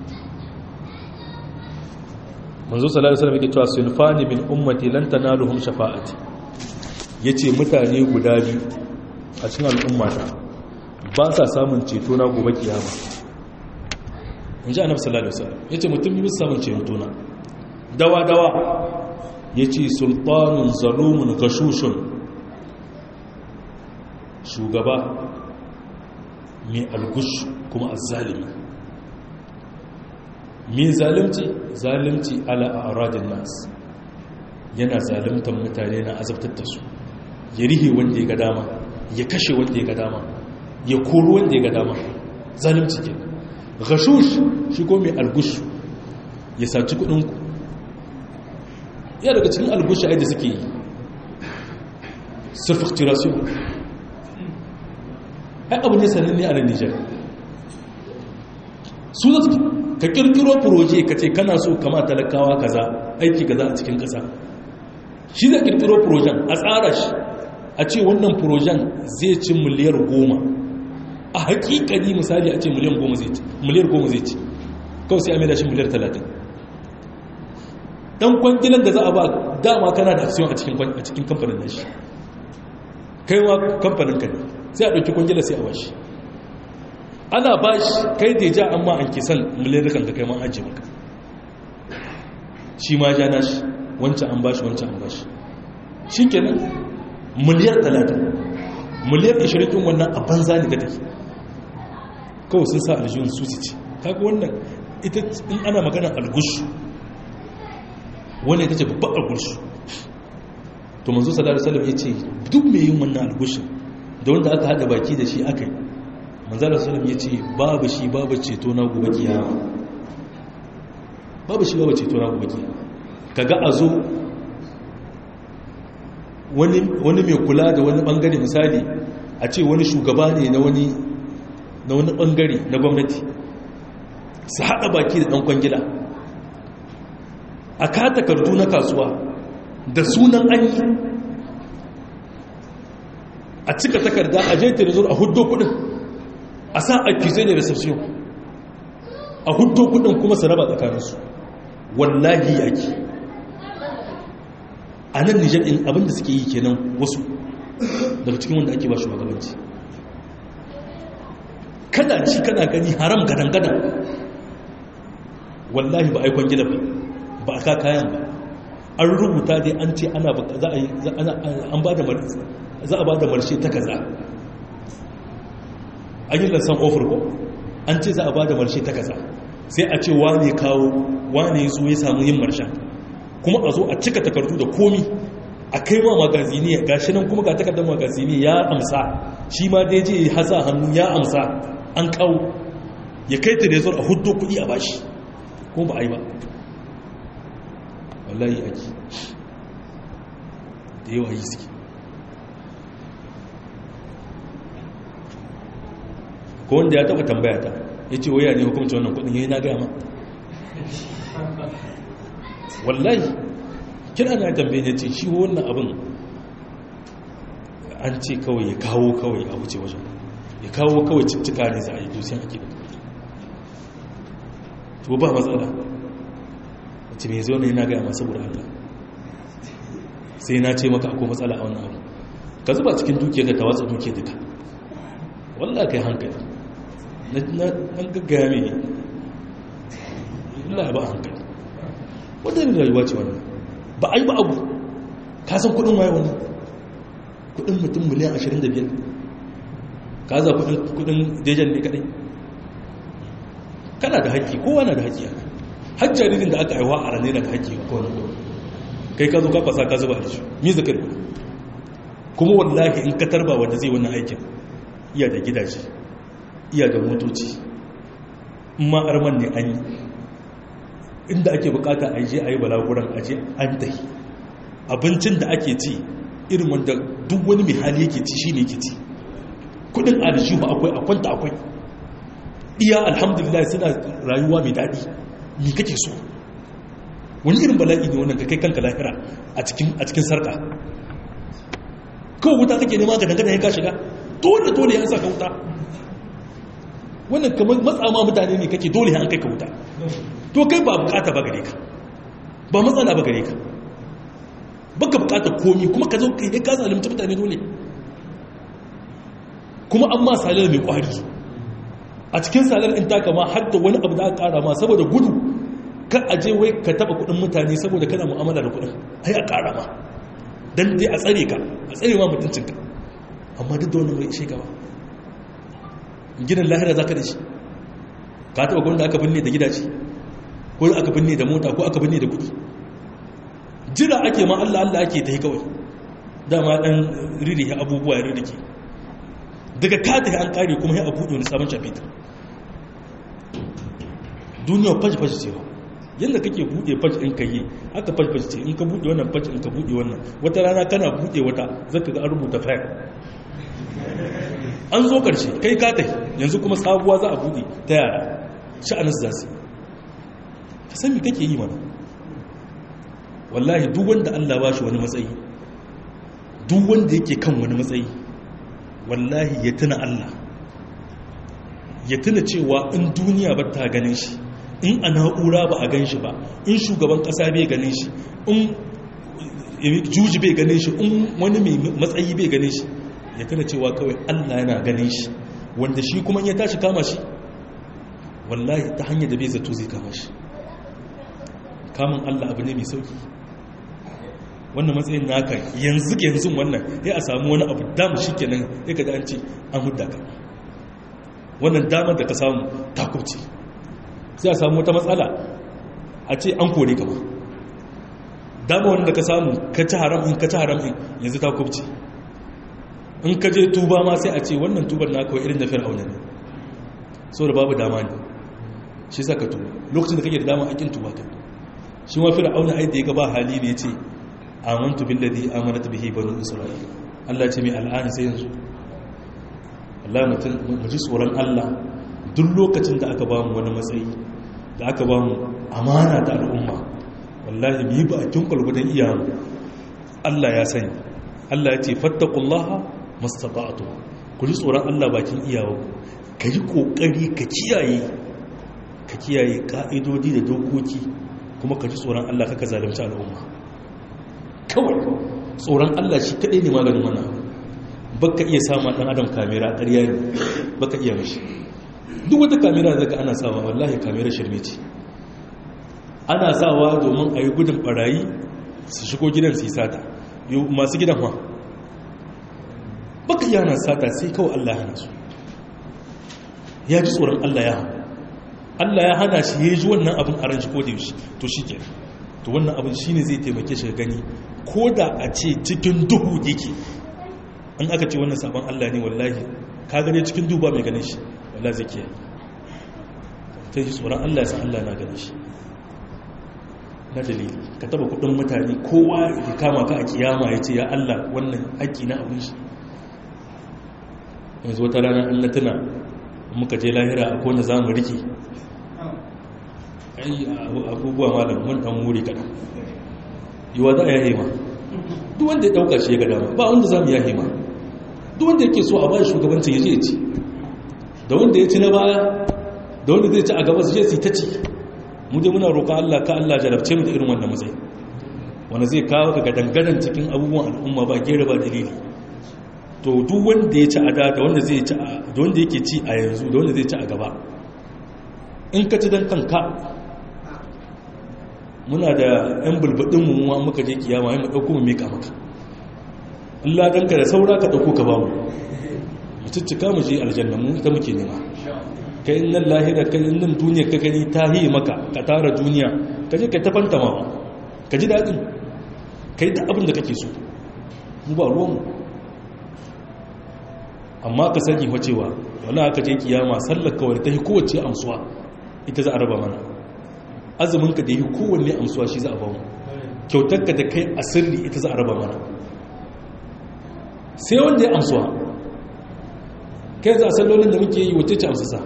manzo sallallahu alaihi wasallam yake cewa sulfani min ummati lan tanaluhum shafa'ati yace mutane guda biyu a cikin al'ummata ba sa samun ceto na gobe kiyama in ji annabi sallallahu alaihi wasallam yace mutum bi samun ceto na dawa yace sultanun zalumun gashushun shugaba mai algush kuma azzalimi mai zalimci ala a'radin nas yana zalimtan mutane na azabtar da su ya rihe wanda ya ga dama ya kashe wanda ya ga dama ya koro wanda ya ga dama zalimci ke gashush shi ko mai algush ya saci kudinku ya daga cikin algush a yadda suke yi surfacturation ai abu ne sananne a nan Nijar su da ka kirkiro proje ka ce kana so kama talakawa kaza aiki kaza a cikin kasa shi zai kirkiro projen a tsara shi a ce wannan projen zai ci miliyar 10 a hakikani misali a ce miliyar 10 zai ci kawai sai a maida shi miliyar 30 dan kwangilan da za a ba dama kana da aksiyon a cikin kamfanin nashi kai wa kamfanin ka ne sai a ɗauki kwangila sai a bashi ana bashi kai da ja amma an kisan miliyan ka kai man ajiye maka shi ma ja nashi wancan an bashi wancan an bashi shi kenan miliyar 30 miliyar 20 ɗin wannan a banza ne ga take kawai sun sa aljihun su ce kaga wannan ita in ana magana algushu wannan ita ce babban algushu to manzo sallallahu alaihi wasallam yace duk mai yin wannan algushin da wanda aka hada baki da shi akai manzo sallallahu alaihi wasallam yace babu ceto na gobe kiyama babu ceto na gobe kiyama kaga azo wani mai kula da wani bangare misali a ce wani shugaba ne na wani bangare na gwamnati su hada baki da dan kwangila a ka takardu na kasuwa da sunan an yi a cika takarda a je telezor a huddo kudin a sa accusé da reception a huddo kudin kuma su raba tsakaninsu wallahi yaki a nan Nijar ɗin abinda suke yi kenan wasu daga cikin wanda ake ba shi magabanci kada ci kana gani haram gadan-gadan wallahi ba aikon gida ba a kayan ba an rubuta dai an ce za a ba da marshe ta kaza an yi lansan ofar ko an ce za a ba da marshe ta kaza sai a ce wane kawo wane ya zo ya samu yin marshen kuma a zo a cika takardu da komi a kai ma magazini ga shi nan kuma ga takardar magazini ya amsa shi ma dai je ya haza hannu ya amsa an kawo ya kai telezor a hudu kudi a bashi ko ba a yi ba wallahi ake da yawa yi suke ko wanda ya taba tambaya ta ya ce waya ne hukumci wannan kudin ya yi na gaya ma wallahi kira na tambaye ne ce shi wannan abin an ce kawai ya kawo kawai a wuce wajen ya kawo kawai cikcika ne za a yi dosiyan ake to ba matsala ce mai zo ne yana gaya masu saboda Allah sai na ce maka akwai matsala a wannan abu ka zuba cikin dukiya ka tawatsa dukiya duka wallah kai hankali na gaggaya mai Allah ba hankali wadda ne rayuwa ce wannan ba a yi ba abu ka san kudin waye wannan kudin mutum miliyan 25 ka za kudin dejan ne kadai kana da haƙƙi kowa na da haƙƙi har jaririn da aka haihuwa a ranar da haƙƙi ko wani ɗau kai ka zo ka fasa ka zuba da shi mi zakar kuma wallahi in ka tarba wanda zai wannan aikin iya da gidaje iya da motoci in ma arman ne an yi inda ake bukata a je a yi balaguran a je an tahi abincin da ake ci irin wanda duk wani mai hali yake ci shi ne yake ci kudin aljihu akwai akwanta akwai iya alhamdulillah suna rayuwa mai daɗi ni kake so wani irin bala'i ne wannan ka kai kanka lahira a cikin sarka kawai wuta kake nema ga dangane ya ka shiga dole ya sa ka wuta wannan kamar matsama mutane ne kake dole an kai ka wuta to kai ba bukata ba gare ka ba matsala ba gare ka baka bukata komi kuma ka zo kai ka zalunci mutane dole kuma an ma salar mai kwari a cikin salar in taka ma har da wani abu da aka kara ma saboda gudu kan aje wai ka taba kudin mutane saboda kana mu'amala da kudin ai a kara ma dan dai a tsare ka a tsare ma mutuncinka amma duk da wannan bai ishe ka ba gidan lahira zaka da shi ka taba gwanda aka binne da gidaje ko aka binne da mota ko aka binne da kudi jira ake ma Allah Allah ake ta yi kawai dama dan ririhe abubuwa ya ririke daga kada an kare kuma ya abu wani sabon chapter duniya fashi ce ba yadda kake buɗe fashi in ka yi haka fashi ce in ka buɗe wannan fashi in ka buɗe wannan wata rana kana buɗe wata zaka ga an rubuta fayil an zo karshe kai ka tai yanzu kuma sabuwa za a buɗe ta yara sha'anin su za su ka san me kake yi mana wallahi duk wanda Allah ba shi wani matsayi duk wanda yake kan wani matsayi wallahi ya tuna Allah ya tuna cewa in duniya ba ta ganin shi in a na'ura ba a gan shi ba in shugaban kasa bai ganin shi in juji bai ganin shi in wani mai matsayi bai ganin shi ya tuna cewa kawai Allah yana ganin shi wanda shi kuma ya tashi kama shi wallahi ta hanyar da bai zato zai kama shi kamun Allah abu ne mai sauki wannan matsayin naka yanzu wannan ya a samu wani abu damu shi kenan ya ka an ce an hudda ka wannan damar da ka samu takubci sai a samu wata matsala a ce an kore ka ba dama wanda ka samu ka ci haram in yanzu takubci in ka je tuba ma sai a ce wannan tubar na kawai irin da fir'auna ne so da babu dama ne shi sa ka tuba lokacin da kake da dama akin tuba ka shi ma fir'auna ai da ya ga ba hali ne ya ce amantu billadhi amanat bihi banu isra'il Allah ce mai al'ani sai yanzu Allah mu ji tsoron Allah duk lokacin da aka ba mu wani matsayi da aka ba mu amana ta al'umma wallahi mu yi ba a kin kulgudan iyamu Allah ya sani Allah ya ce fattaqullaha mastata'tu ku ji tsoron Allah bakin iyawa ka yi kokari ka kiyaye ka'idodi da dokoki kuma ka ji tsoron Allah kaka zalunci al'umma kawai tsoron Allah shi kadai ne maganin wannan baka iya sama dan adam kamera ƙarya ne baka iya mishi duk wata kamera da ana sawa wallahi kamera shirme ce ana sawa domin a yi gudun barayi su shigo gidan su yi sata masu gidan ma baka iya hana sata sai kawai Allah ya hana su ya ji tsoron Allah ya hana Allah ya hana shi ya ji wannan abin a ran shi ko da yaushe to shi ke to wannan abin shi ne zai taimake shi gani ko da a ce cikin duhu yake an aka ce wannan sabon Allah ne wallahi ka gane cikin duhu ba mai ganin shi wallahi zai kiyaye ta ji tsoron Allah ya san Allah na ganin shi na dalili ka taba kudin mutane kowa ya kama ka a kiyama ya ce ya Allah wannan haƙƙi na abin shi yanzu wata rana in na tuna muka je lahira a kone za mu rike ai abubuwa malam mun dan muri kada yiwa za a yahe ma duk wanda ya dauka shi ya ga dama ba wanda za mu yahe ma duk wanda yake so a ba shugabancin ya je ya ci da wanda ya ci na baya da wanda zai ci a gaba su je su ta ci mu je muna roƙa Allah ka Allah jarabce mu da irin wannan matsayi wanda zai kawo ka gadangadan cikin abubuwan al'umma ba gera ba dalili to duk wanda ya ci a da wanda zai ci da wanda yake ci a yanzu da wanda zai ci a gaba in ka ci dan kanka muna da yan bulbudin mu muka je kiyama yi mu dauko mu mika maka Allah danka da saura ka dauko ka ba mu mutucika mu je aljanna mu ta muke nema kai nan lahira kai nan duniya ka gani ta hiye maka ka tara duniya ka je ka tafanta ma ka ji dadin kai da abin da kake so mu ba ruwan mu amma ka sani fa cewa wala aka je kiyama sallar kawai ta yi kowace amsuwa ita za a raba mana azumin ka da yi kowanne amsuwa shi za a ba mu kyautar ka da kai a sirri ita za a raba mana sai wanda ya amsuwa kai za a sallolin da muke yi wacce ce amsasa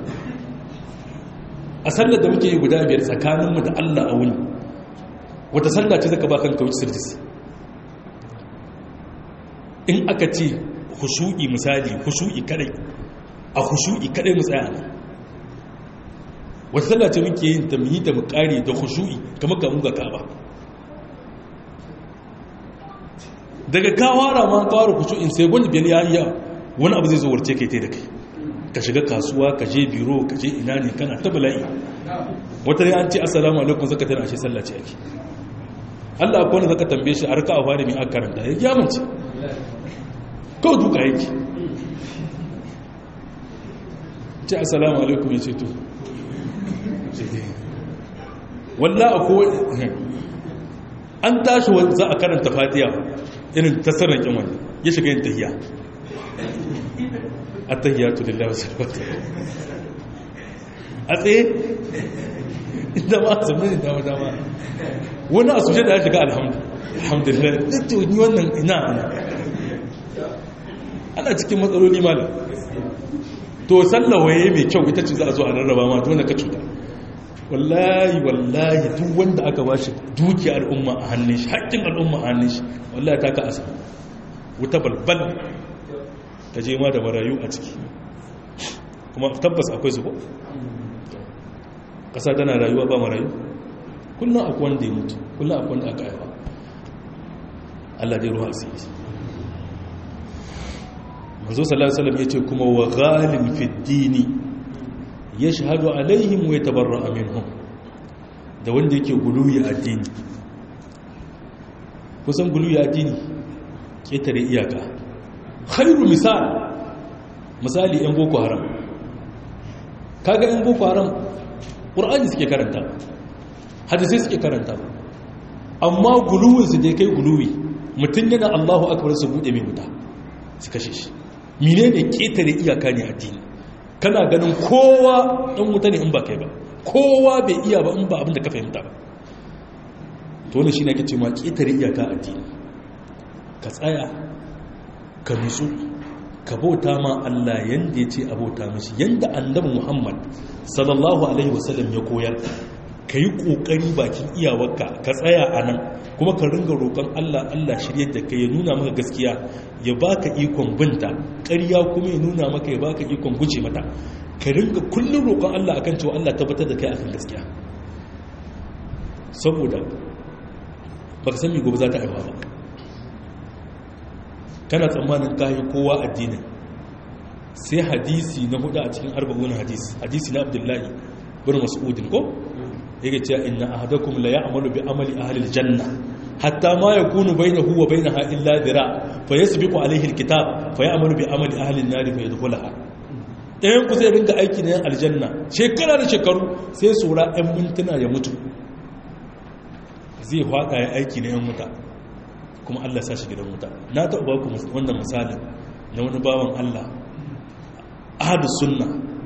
a sallar da muke yi guda biyar tsakaninmu da Allah a wuni wata sallah ce zaka ba kanka wuce sirris in aka ce khushu'i misali khushu'i kadai a khushu'i kadai mu tsaya wata sallah ce muke yin ta muyi da mu kare da khushu'i kamar ga mun ga Ka'aba daga kawara ma kawara khushu'in sai gwanda biyar yayi wani abu zai zo warce kai da kai ka shiga kasuwa ka je biro ka je ina ne kana ta bala'i wata ne an ce assalamu alaikum zaka tana ashe sallah ce ake Allah akwai wanda zaka tambaye shi a raka a fara mai aka karanta ya kiyamance kawai duka yake ce assalamu alaikum ya ce to wallah akwai an tashi za a karanta fatiha irin tasarar kin wani ya shiga yin tahiyya at-tahiyyatu lillahi wa salatu a tsaye inda ma zamanin dama wani a suje da ya shiga alhamdulillah to ni wannan ina ana cikin matsaloli malam to sallawaye mai kyau ita ce za a zo a rarraba ma wanda ka cuta wallahi duk wanda aka bashi dukiya al'umma a hannun shi haƙƙin al'umma a hannun shi wallahi ta ka asa wuta balbal ta je ma da marayu a ciki kuma tabbas akwai su ko ƙasa tana rayuwa ba marayu kullum akwai wanda ya mutu kullum akwai wanda aka haifa Allah dai ruwa asiri manzo sallallahu alaihi wasallam yace kuma wa ghalin fi dini yashhadu alaihim wa yatabarra minhum da wanda yake guluyi addini kusan guluyi addini ketare iyaka khairu misali yan boko haram kaga yan boko haram qur'ani suke karanta hadisi suke karanta amma guluwin su dai kai guluwi mutun yana Allahu akbar su bude mai wuta su kashe shi menene ketare iyaka ne addini kana ganin kowa dan wuta ne in ba kai ba kowa bai iya ba in ba abin da ka fahimta ba to wannan shine ake cewa ketare iyaka addini ka tsaya ka nutsu ka bauta ma Allah yanda ya ce a bauta mashi yanda annabi Muhammad sallallahu alaihi wasallam ya koyar ka yi ƙoƙari bakin iyawarka ka tsaya a nan kuma ka ringa roƙon Allah Allah shirye da ka ya nuna maka gaskiya ya baka ikon binta ƙarya kuma ya nuna maka ya baka ikon guje mata ka ringa kullum roƙon Allah akan cewa Allah tabbatar da kai akan gaskiya saboda baka san me gobe za ta aiwa ba kana tsammanin kayi kowa addinin sai hadisi na hudu a cikin arba'un hadisi na Abdullahi bin Mas'udin ko yake cewa inna ahadakum la ya'malu bi amali ahli aljanna hatta ma yakunu bainahu wa bainaha illa dira fa yasbiqu alayhi alkitab fa ya'malu bi amali ahli an-nar fa yadkhulaha ɗayan ku zai ringa aiki na aljanna shekara da shekaru sai sura ɗan mintuna ya mutu zai hwaka ya aiki na yan wuta kuma Allah sa shi gidan wuta na taɓa ba ku wannan misalin na wani bawan Allah ahlus sunna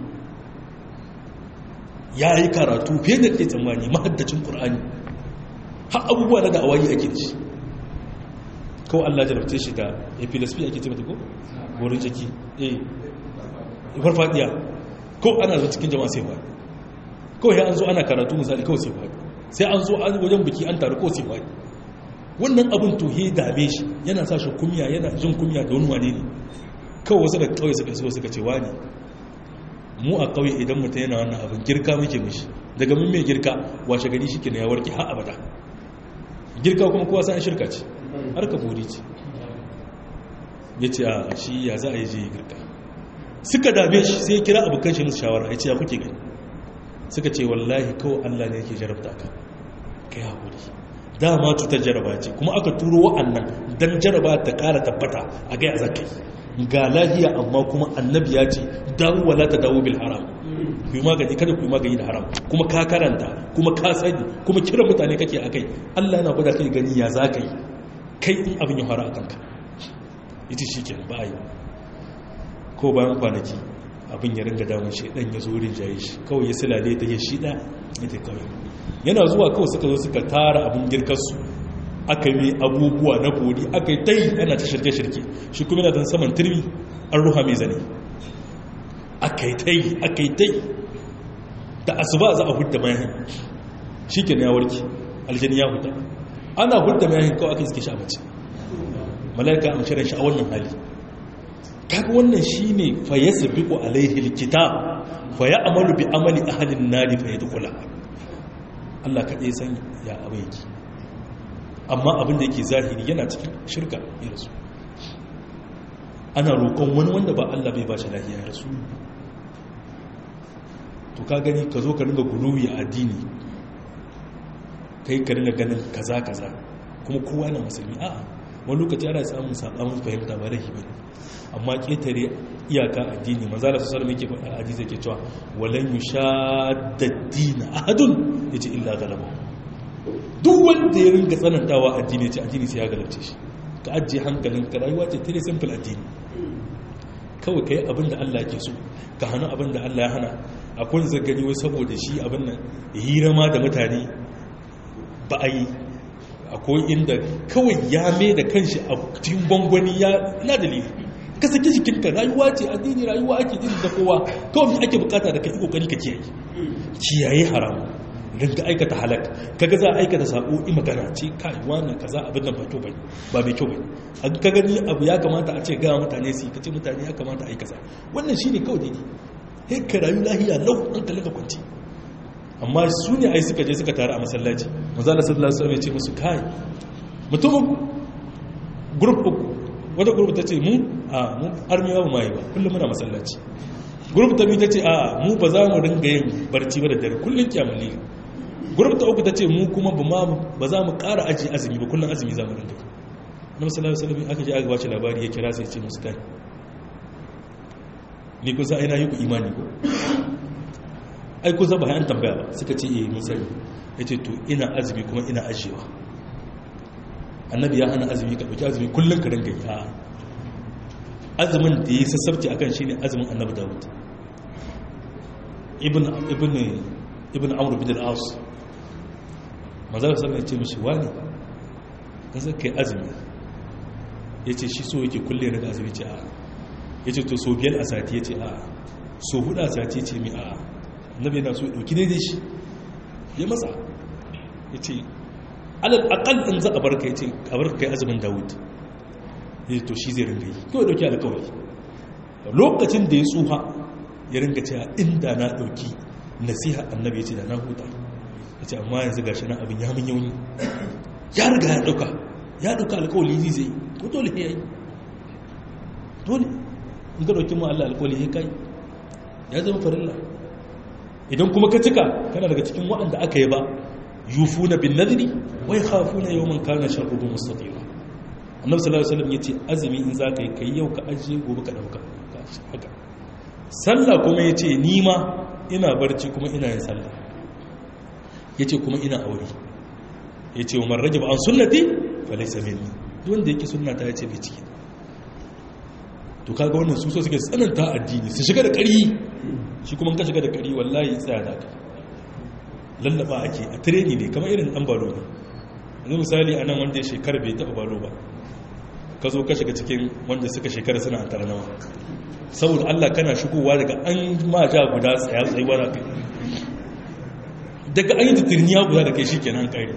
ya yi karatu fiye da ke tsammani mahaddacin ƙur'ani har abubuwa na da'awayi ake da shi kawai Allah jarabce shi da epilepsy ake ce mata ko? gorin jaki farfadiya ko ana zo cikin jama'a sai ba kawai an zo ana karatu misali kawai sai ba sai an zo an wajen biki an taru kawai sai ba wannan abin tuhe dame shi yana sa shi kumya yana jin kumya da wani wane ne kawai wasu da kawai suka ce wani mu a kauye idan mutum yana wannan abin girka muke mishi daga mun mai girka washe gari shi kenan ya warke har abada girka kuma kowa san shirka ce har ka bori ce ya ce a shi ya za a yi je girka suka dame shi sai kira abokan shi musu shawara ya ce ya kuke gani suka ce wallahi kawai Allah ne yake jarabta ka kai hakuri dama cutar jaraba ce kuma aka turo wa'annan dan jaraba ta kara tabbata a ga ya zakai ga lahiya amma kuma annabi ya ce dawo wala ta dawo bil haram ku yi magani kada ku yi magani da haram kuma ka karanta kuma ka sani kuma kira mutane kake akai Allah yana gwada kai gani ya za ka yi kai in abin ya fara a kanka ita shi ke ba a yi ko bayan kwanaki abin ya ringa damun shi dan ya zo wurin jaye shi kawai ya silale ta ya shida ita kawai yana zuwa kawai suka zo suka tara abin girkarsu aka yi abubuwa na bori aka yi tai yana ta shirke-shirke shi kuma yana don saman turmi an ruha mai zane aka yi tai da asuba za a hudda mayahin shi ke ya warke aljani ya hudda ana hudda mayahin kawai aka iske shi a mace mala'ika a mashirar shi a wannan hali kaga wannan shi ne fa ya sabiku alaihi likita fa ya amalu bi amali ahalin nari fa ya dukula Allah kaɗai san ya abu yake amma abin da yake zahiri yana cikin shirka irinsu ana roƙon wani wanda ba Allah bai ba shi lafiya ya rasu. To ka gani ka zo ka ringa guluwi a addini, kai ka ringa ganin kaza kaza kuma kowa na musulmi. A'a, wani lokaci ana samun sabanin fahimta ba laifi bane, amma ketare iyaka addini manzo Allah sallallahu alaihi wasallam yake faɗa hadisi yake cewa walan yushadda ad-din ahadun yace illa galaba. Duk wanda ya ringa tsanantawa addini yace addini sai ya galabce shi. Ka ajiye hankalinka, rayuwa ce tare simple addini. Kawai kai abin da Allah ke so, ka hana abin da Allah ya hana. Akwai zai gani wai saboda shi abin nan hira ma da mutane ba a yi. Akwai inda kawai ya mai da kanshi a cikin gwangwani ya na dalili. Ka saki jikinka, rayuwa ce addini, rayuwa ake jin da kowa. Kawai ake bukata da kai kokari ka kiyaye. Kiyaye haramu, rinka aikata halak. Kaga za a aikata sako i magana ce kai wannan kaza abin da ba kyau bane, ba mai kyau bane. Ka gani abu ya kamata a ce ga mutane su kace mutane ya kamata a yi kaza. Wannan shine kawai daidai. Sai ka rayu lahiya lau an kalaka kwanci. Amma su ne ai suka je suka tare a masallaci. Manzo Allah sallallahu alaihi wasallam ya ce musu kai mutum group wata group ta ce mu armiya ba mai ba kullum muna masallaci. Group ta biyu ta ce mu ba za mu ringa yin barci ba da dare kullum kiyamuli. Group ta uku ta ce mu kuma ba za mu ƙara aji azumi ba kullum azumi za mu ringa. Annabi sallallahu alaihi wasallam aka je aka bace labari ya kira sai ya ce musu kai ni kun sa ina yi ku imani ko ai kun sa ba an tambaya ba suka ce mun sani. Yace to ina azumi kuma ina ajiyewa. Annabi ya hana azumi ka dauki azumi kullum ka ringa yi. Azumin da ya sassabci akan shine azumin Annabi Dawud. Ibn Amr bin al-As manzo sallallahu alaihi wasallam ya ce mishi wani kan sai kai azumi. Yace shi so yake kulle daga azumi ce yace to so biyar a sati yace so hudu a sati ce mi Annabi yana so ya dauki daidai shi ya matsa. Yace alal aqal in za a barka yace a barka kai azumin Dawud. To shi zai ringa yi kawai dauki alkawari. Lokacin da ya tsuha ya ringa cewa inda na dauki nasiha Annabi yace da na huta. Yace amma yanzu gashi nan abin ya mun yauni, ya riga ya dauka alkawari zai ko dole ya yi. Dole in ga dauki mu Allah alkawari ya kai ya zama farilla. Idan kuma ka cika kana daga cikin waɗanda aka yi ba yufuna bin nadri wa yakhafuna yawman kana sharruhu mustatira. Annabi sallallahu alaihi wasallam yace azumi in zaka yi kai yau ka ajiye gobe ka dauka haka. Sallah kuma yace ni ma ina barci kuma ina yin sallah. Yace kuma ina aure. Yace umar rajab an sunnati falaysa minni. Duk wanda yake sunnata yace bai ciki. To kaga wannan su so suke tsananta addini su shiga da ƙari. Shi kuma ka shiga da ƙari wallahi tsaya da ka. Lallaba ake a treni ne kamar irin dan balo ne. Yanzu misali anan wanda ya shekara bai taɓa balo ba. Ka zo ka shiga cikin wanda suka shekara suna an taranawa. Saboda Allah kana shigowa daga an ma ja guda tsayuwa da kai. Daga an yi tuturniya guda da kai shi kenan kai.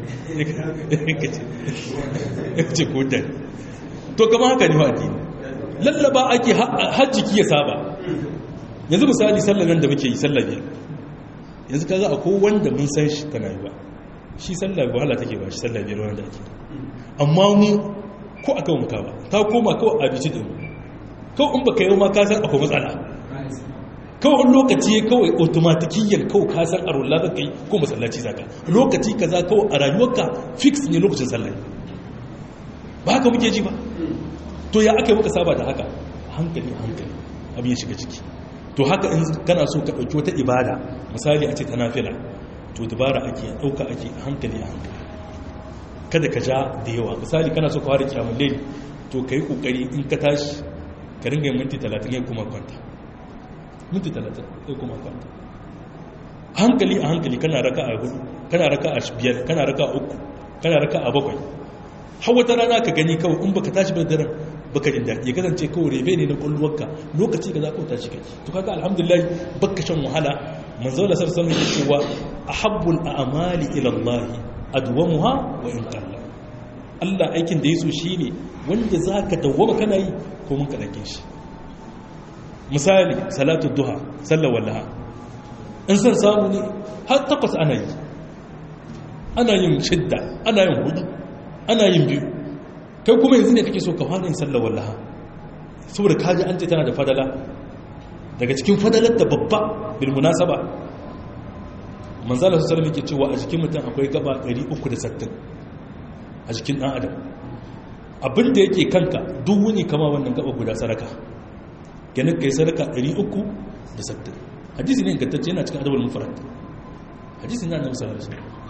Ya ce ko dan. To kama haka ne wa addini. Lallaba ake hajjiki ya saba. Yanzu misali sallar nan da muke yi sallar biyar. Yanzu kaga akwai wanda mun san shi tana yi ba. Shi sallar wahala take ba shi sallar biyar wanda ake. Amma mu ko aka wanka ba ta koma kawai abinci din kawai in baka yi ma ka san akwai matsala. Kawai lokaci kawai automatikiyan kawai ka san a rulla zaka yi ko masallaci zaka. Lokaci kaza kawai a rayuwarka fix ne lokacin sallah. Ba haka muke ji ba. To ya aka yi muka saba da haka hankali abin ya shiga ciki. To haka in kana so ka ɗauki wata ibada misali a ce ta nafila to dabara ake ɗauka ake hankali kada ka ja da yawa. Misali kana so ka fara kyamun laili to ka yi ƙoƙari in ka tashi ka ringa minti 30 ya kuma kwanta. Minti 30 ya kuma kwanta. Hankali kana raka a 4 kana raka a 5 kana raka a 3 kana raka a 7 har wata rana ka gani kawai in baka tashi ba daren baka jin daɗi ya kasance kawai rebe ne na ƙwalluwarka lokaci ka za ka tashi kai. To kaga alhamdulillah baka shan wahala. Manzo Allah sallallahu alaihi wasallam cewa ahabbul a'mali ila Allah adwamuha wa in qalla. Allah aikin da yaso shine wanda zaka dawwama kana yi ko mun kadake shi. Misali salatu duha sallar wallaha in san samu ne har 8 ana yi, ana yin 6 ana yin 4 ana yin 2 kai kuma yanzu ne kake so ka fara yin sallar wallaha saboda kaji an ce tana da fadala daga cikin fadalar da babba bil munasaba manzala sallallahu alaihi wasallam yake cewa a jikin mutum akwai gaba 360 a jikin dan adam abinda yake kanka duk wuni kama wannan gaba guda sadaka kenan kai sadaka 360 hadisi ne ingantacce yana cikin adabul mufrad hadisi ne annabi sallallahu alaihi wasallam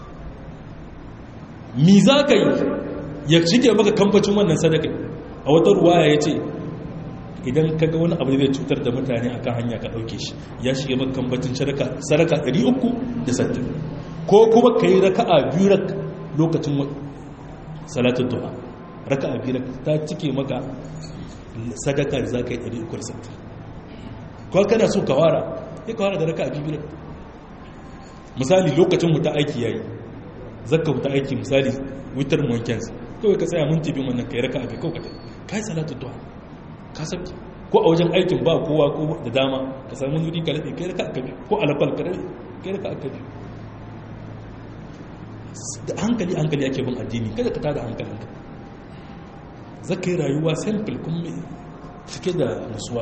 mi za ka yi ya shige maka kambacin wannan sadaka a wata ruwaya yace idan ka ga wani abu zai cutar da mutane akan hanya ka dauke shi ya shige maka kambacin sadaka 360 ko kuma kai raka'a biyu lokacin salatul duha raka'a biyu ta cike maka sadaka da za ka yi 360 ko kana so ka wara ya ka wara da raka'a biyu misali lokacin mu ta aiki yayi zakka mu ta aiki misali witar monkenс kawai ka tsaya minti biyu wannan kai raka'a biyu kawai kai salatul duha ka sabki ko a wajen aikin ba kowa ko da dama ka samu wuri ka laɗe kai raka'a biyu ko alafal ka rabe kai raka'a biyu da hankali ake bin addini kada ka tada hankalinka zaka yi rayuwa simple kuma cike da nutsuwa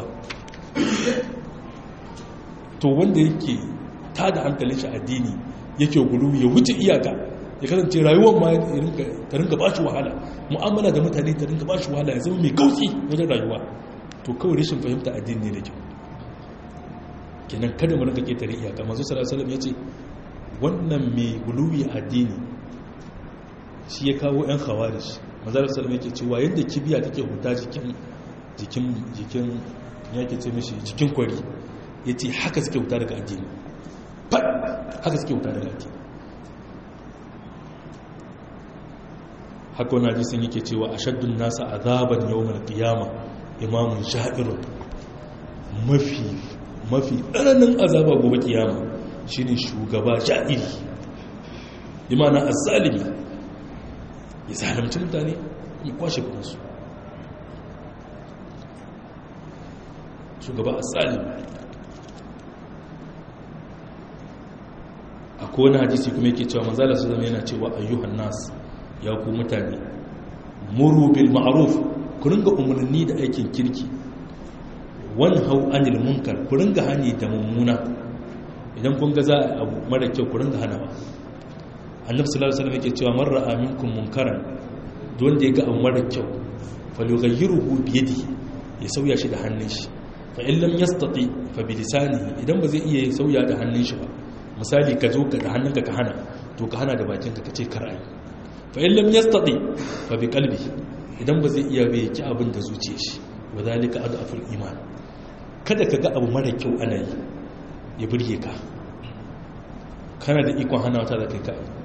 to wanda yake tada hankalin shi addini yake gulu ya wuce iyaka ya kasance rayuwar ma ta rinka ba shi wahala mu'amala da mutane ta rinka ba shi wahala ya zama mai kauki wajen rayuwa to kawai rashin fahimta addini ne da kyau kenan kada mu rinka ketare iyaka manzo sallallahu alaihi wasallam yace wannan mai guluwi addini shi ya kawo yan khawarij manzo sallallahu alaihi wasallam yake cewa yadda kibiya take huta jikin yake ce mishi jikin kwari yace haka suke huta daga addini haka suke huta daga addini haka wani hadisin yake cewa ashaddun nasa azaban yawmal qiyama imamun sha'irun mafi tsananin azaba gobe kiyama shine shugaba ja'iri imana az-zalimi ya zalimci mutane ya kwashe kudinsu shugaba az-zalimi akwai wani hadisi kuma yake cewa manzala su zama yana cewa ayyuhan nas ya ku mutane muru bil ma'ruf ku ringa umarni da aikin kirki wanhau anil munkar ku ringa hani da mummuna idan kun ga za a abu mara kyau ku ringa hanawa annabi sallallahu alaihi wasallam yake cewa man ra'a minkum munkaran don da ya ga abu mara kyau falyughayyirhu bi yadihi ya sauya shi da hannun shi fa in lam yastati fa bi lisanihi idan ba zai iya sauya da hannun shi ba misali ka zo ka da hannunka ka hana to ka hana da bakinka ka ce karai fa in lam yastati fa bi qalbihi idan ba zai iya bai ki abin da zuciyar shi wa zalika adaful iman kada ka ga abu mara kyau ana yi ya burge ka kana da ikon hana wata da kai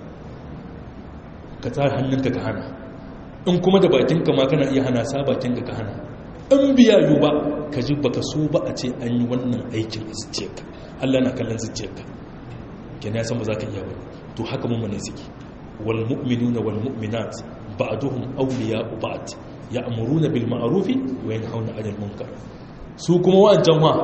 ka tsara hannunka ka hana in kuma da bakinka ma kana iya hana sa bakinka ka hana in biya yi ba ka ji baka so ba a ce an yi wannan aikin a zuciyarka Allah na kallon zuciyarka kenan ya san ba za ka iya ba to haka mummune suke wal mu'minuna wal mu'minat ba'duhum awliya'u ba'd ya'muruna bil ma'ruf wa yanhauna 'anil munkar su kuma wa'ancan wa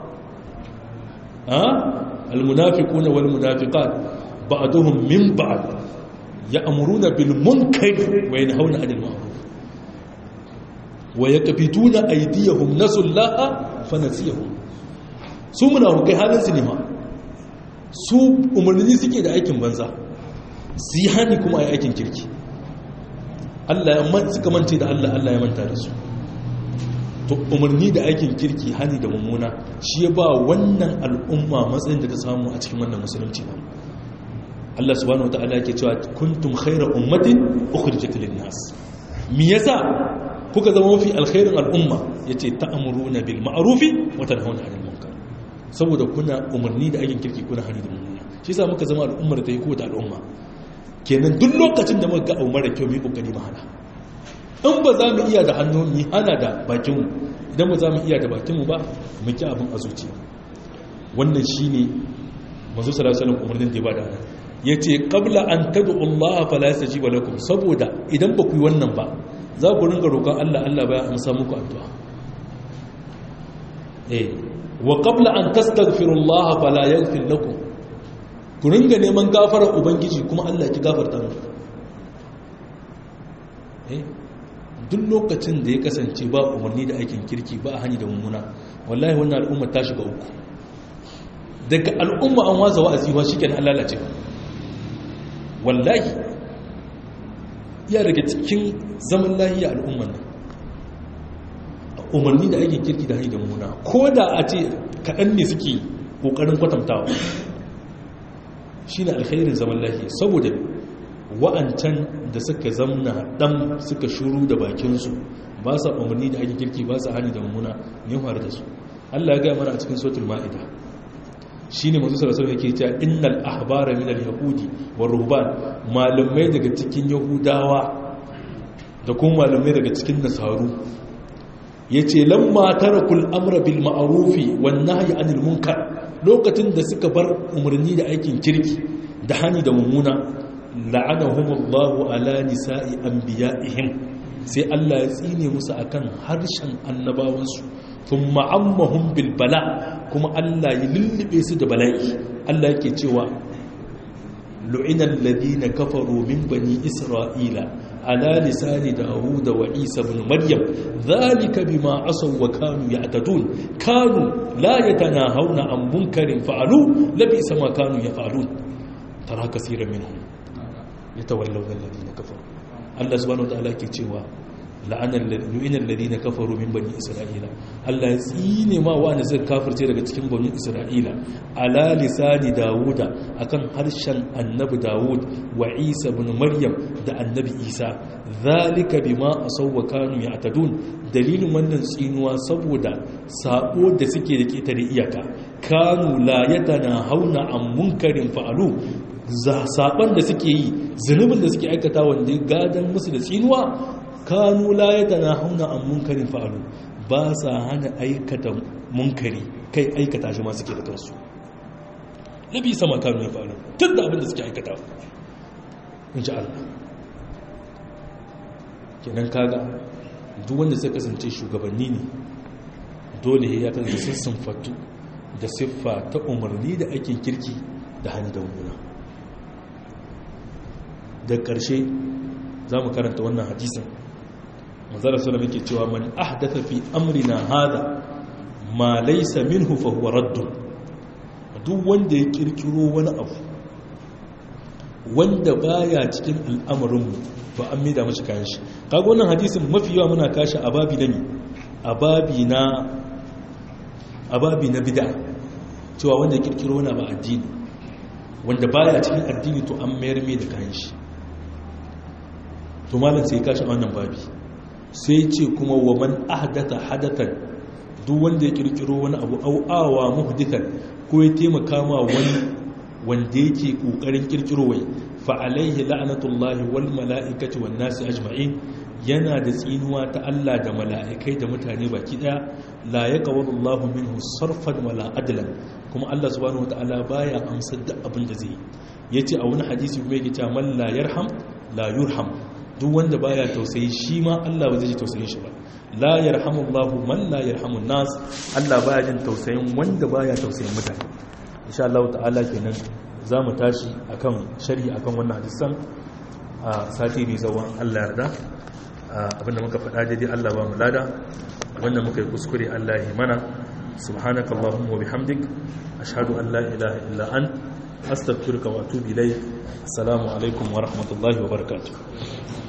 al munafiquna wal munafiqat ba'duhum min ba'd ya'muruna bil munkar wa yanhauna 'anil ma'ruf wa yakbituna aydiyahum nasullaha fanasiyahum su munafikai halin su ne ma su umarni suke da aikin banza su yi hani kuma a yi aikin kirki Allah ya suka mance da Allah ya manta da su to umarni da aikin kirki hani da mummuna shi ya ba wannan al'umma matsayin da ta samu a cikin wannan musulunci ba Allah subhanahu wataala yake cewa kuntum khayra ummatin ukhrijat lin-nas me yasa kuka zama mafi alkhairin al'umma yace ta'muruna bil ma'ruf wa tanhauna 'anil munkar saboda kuna umarni da aikin kirki kuna hani da mummuna shi yasa muka zama al'ummar da take kowace al'umma kenan duk lokacin da muka ga abu mara kyau mu yi kokari mu hana in ba za mu iya da hannu mu hana da bakin mu idan ba za mu iya da bakin mu ba mu ki abin a zuciya wannan shine manzo sallallahu alaihi wasallam umarnin da ya bada yace qabla an tad'u Allah fala yastajiba lakum saboda idan ba ku yi wannan ba za ku ringa roƙon Allah Allah baya amsa muku addu'a wa qabla an tastaghfiru Allah fala yaghfir lakum ku ringa neman gafarar ubangiji kuma Allah ki gafarta muku duk lokacin da ya kasance ba umarni da aikin kirki ba a hani da mummuna wallahi wannan al'umma ta shiga uku. Daga al'umma an waza wa'azi ba shikenan an lalace wallahi iya daga cikin zaman lahiya al'umman nan umarni da aikin kirki da hani da mummuna ko da a ce kaɗan ne suke ƙoƙarin kwatantawa shi ne alkhairin zaman lahiya saboda wa'ancan da suka zamna ɗan suka shuru da bakinsu ba sa umarni da aikin kirki ba sa hani da mummuna ne faru da su Allah ya gaya mana a cikin suratul ma'ida shine manzo sallallahu alaihi wasallam yake cewa innal ahbara minal yahudi war ruhban malamai daga cikin yahudawa da kuma malamai daga cikin nasaru yace lamma tarakul amra bil ma'rufi wan nahyi anil munkar lokacin da suka bar umarni da aikin kirki da hani da mummuna la'anahumullahu ala nisa'i anbiya'ihim sai Allah ya tsine musu akan harshen annabawansu thumma ammahum bil bala kuma Allah ya lullube su da bala'i Allah yake cewa lu'ina alladhina kafaru min bani isra'ila ala lisani daud wa isa ibn maryam dhalika bima asaw wa kanu ya'tadun kanu la yatanahawna an munkarin fa'alu labisa ma kanu yaf'alun tara kaseeran minhum yatawallawna alladhina kafaru Allah subhanahu wa ta'ala yake cewa lu'ina alladhina kafaru min bani isra'ila Allah ya tsine ma wanda suka kafirce daga cikin bani isra'ila ala lisani dauda akan harshen annabi daud wa isa ibn maryam da annabi isa zalika bima asaw wa kanu ya'tadun dalilin wannan tsinuwa saboda sako da suke da ketare iyaka kanu la yatanahawna an munkarin fa'alu saban da suke yi zunubin da suke aikata wanda gadan musu da tsinuwa kanu la yatanahawna an munkarin fa'alu ba sa hana aikata munkari kai aikata shi ma suke da kansu nabi sama kanu ya fa'alu tun da abin da suke aikata insha Allah kenan kaga duk wanda suka kasance shugabanni ne dole ya kasance sun fatu da siffa ta umarni da aikin kirki da hani da mummuna da ƙarshe za mu karanta wannan hadisin manzara sallallahu alaihi cewa man ahdatha fi amrina hada ma laysa minhu fa huwa radd duk wanda ya kirkiro wani abu wanda baya cikin al'amarin mu to an mida mashi kayan shi kaga wannan hadisin mafi yawa muna kashi a babi na mi a babi na bid'a cewa wanda ya kirkiro wani ba addini wanda baya cikin addini to an mayar mai da kayan shi to malam sai kashi a wannan babi sai ce kuma wa man ahdatha hadathan duk wanda ya kirkiro wani abu awa muhdithan ko ya taimaka ma wani wanda yake kokarin kirkiro wai fa alaihi la'natullahi wal mala'ikati wan nasi ajma'in yana da tsinuwa ta Allah da mala'ikai da mutane baki daya la yaqbalu Allahu minhu sarfan wala adlan kuma Allah subhanahu wataala baya amsar da abin da zai yace a wani hadisi kuma yake cewa man la yarham la yurham duk wanda baya tausayi shi ma Allah ba zai ji tausayin shi ba la yarhamullahu man la yarhamun nas Allah baya jin tausayin wanda baya tausayin mutane insha Allah ta'ala kenan zamu tashi akan sharhi akan wannan hadisan a sati ne zawan Allah yarda abinda muka faɗa daidai Allah ba mu lada wanda muka yi kuskure Allah ya mana subhanakallahumma wa bihamdik ashhadu an la ilaha illa ant astaghfiruka wa atubu ilayk assalamu alaikum wa rahmatullahi wa barakatuh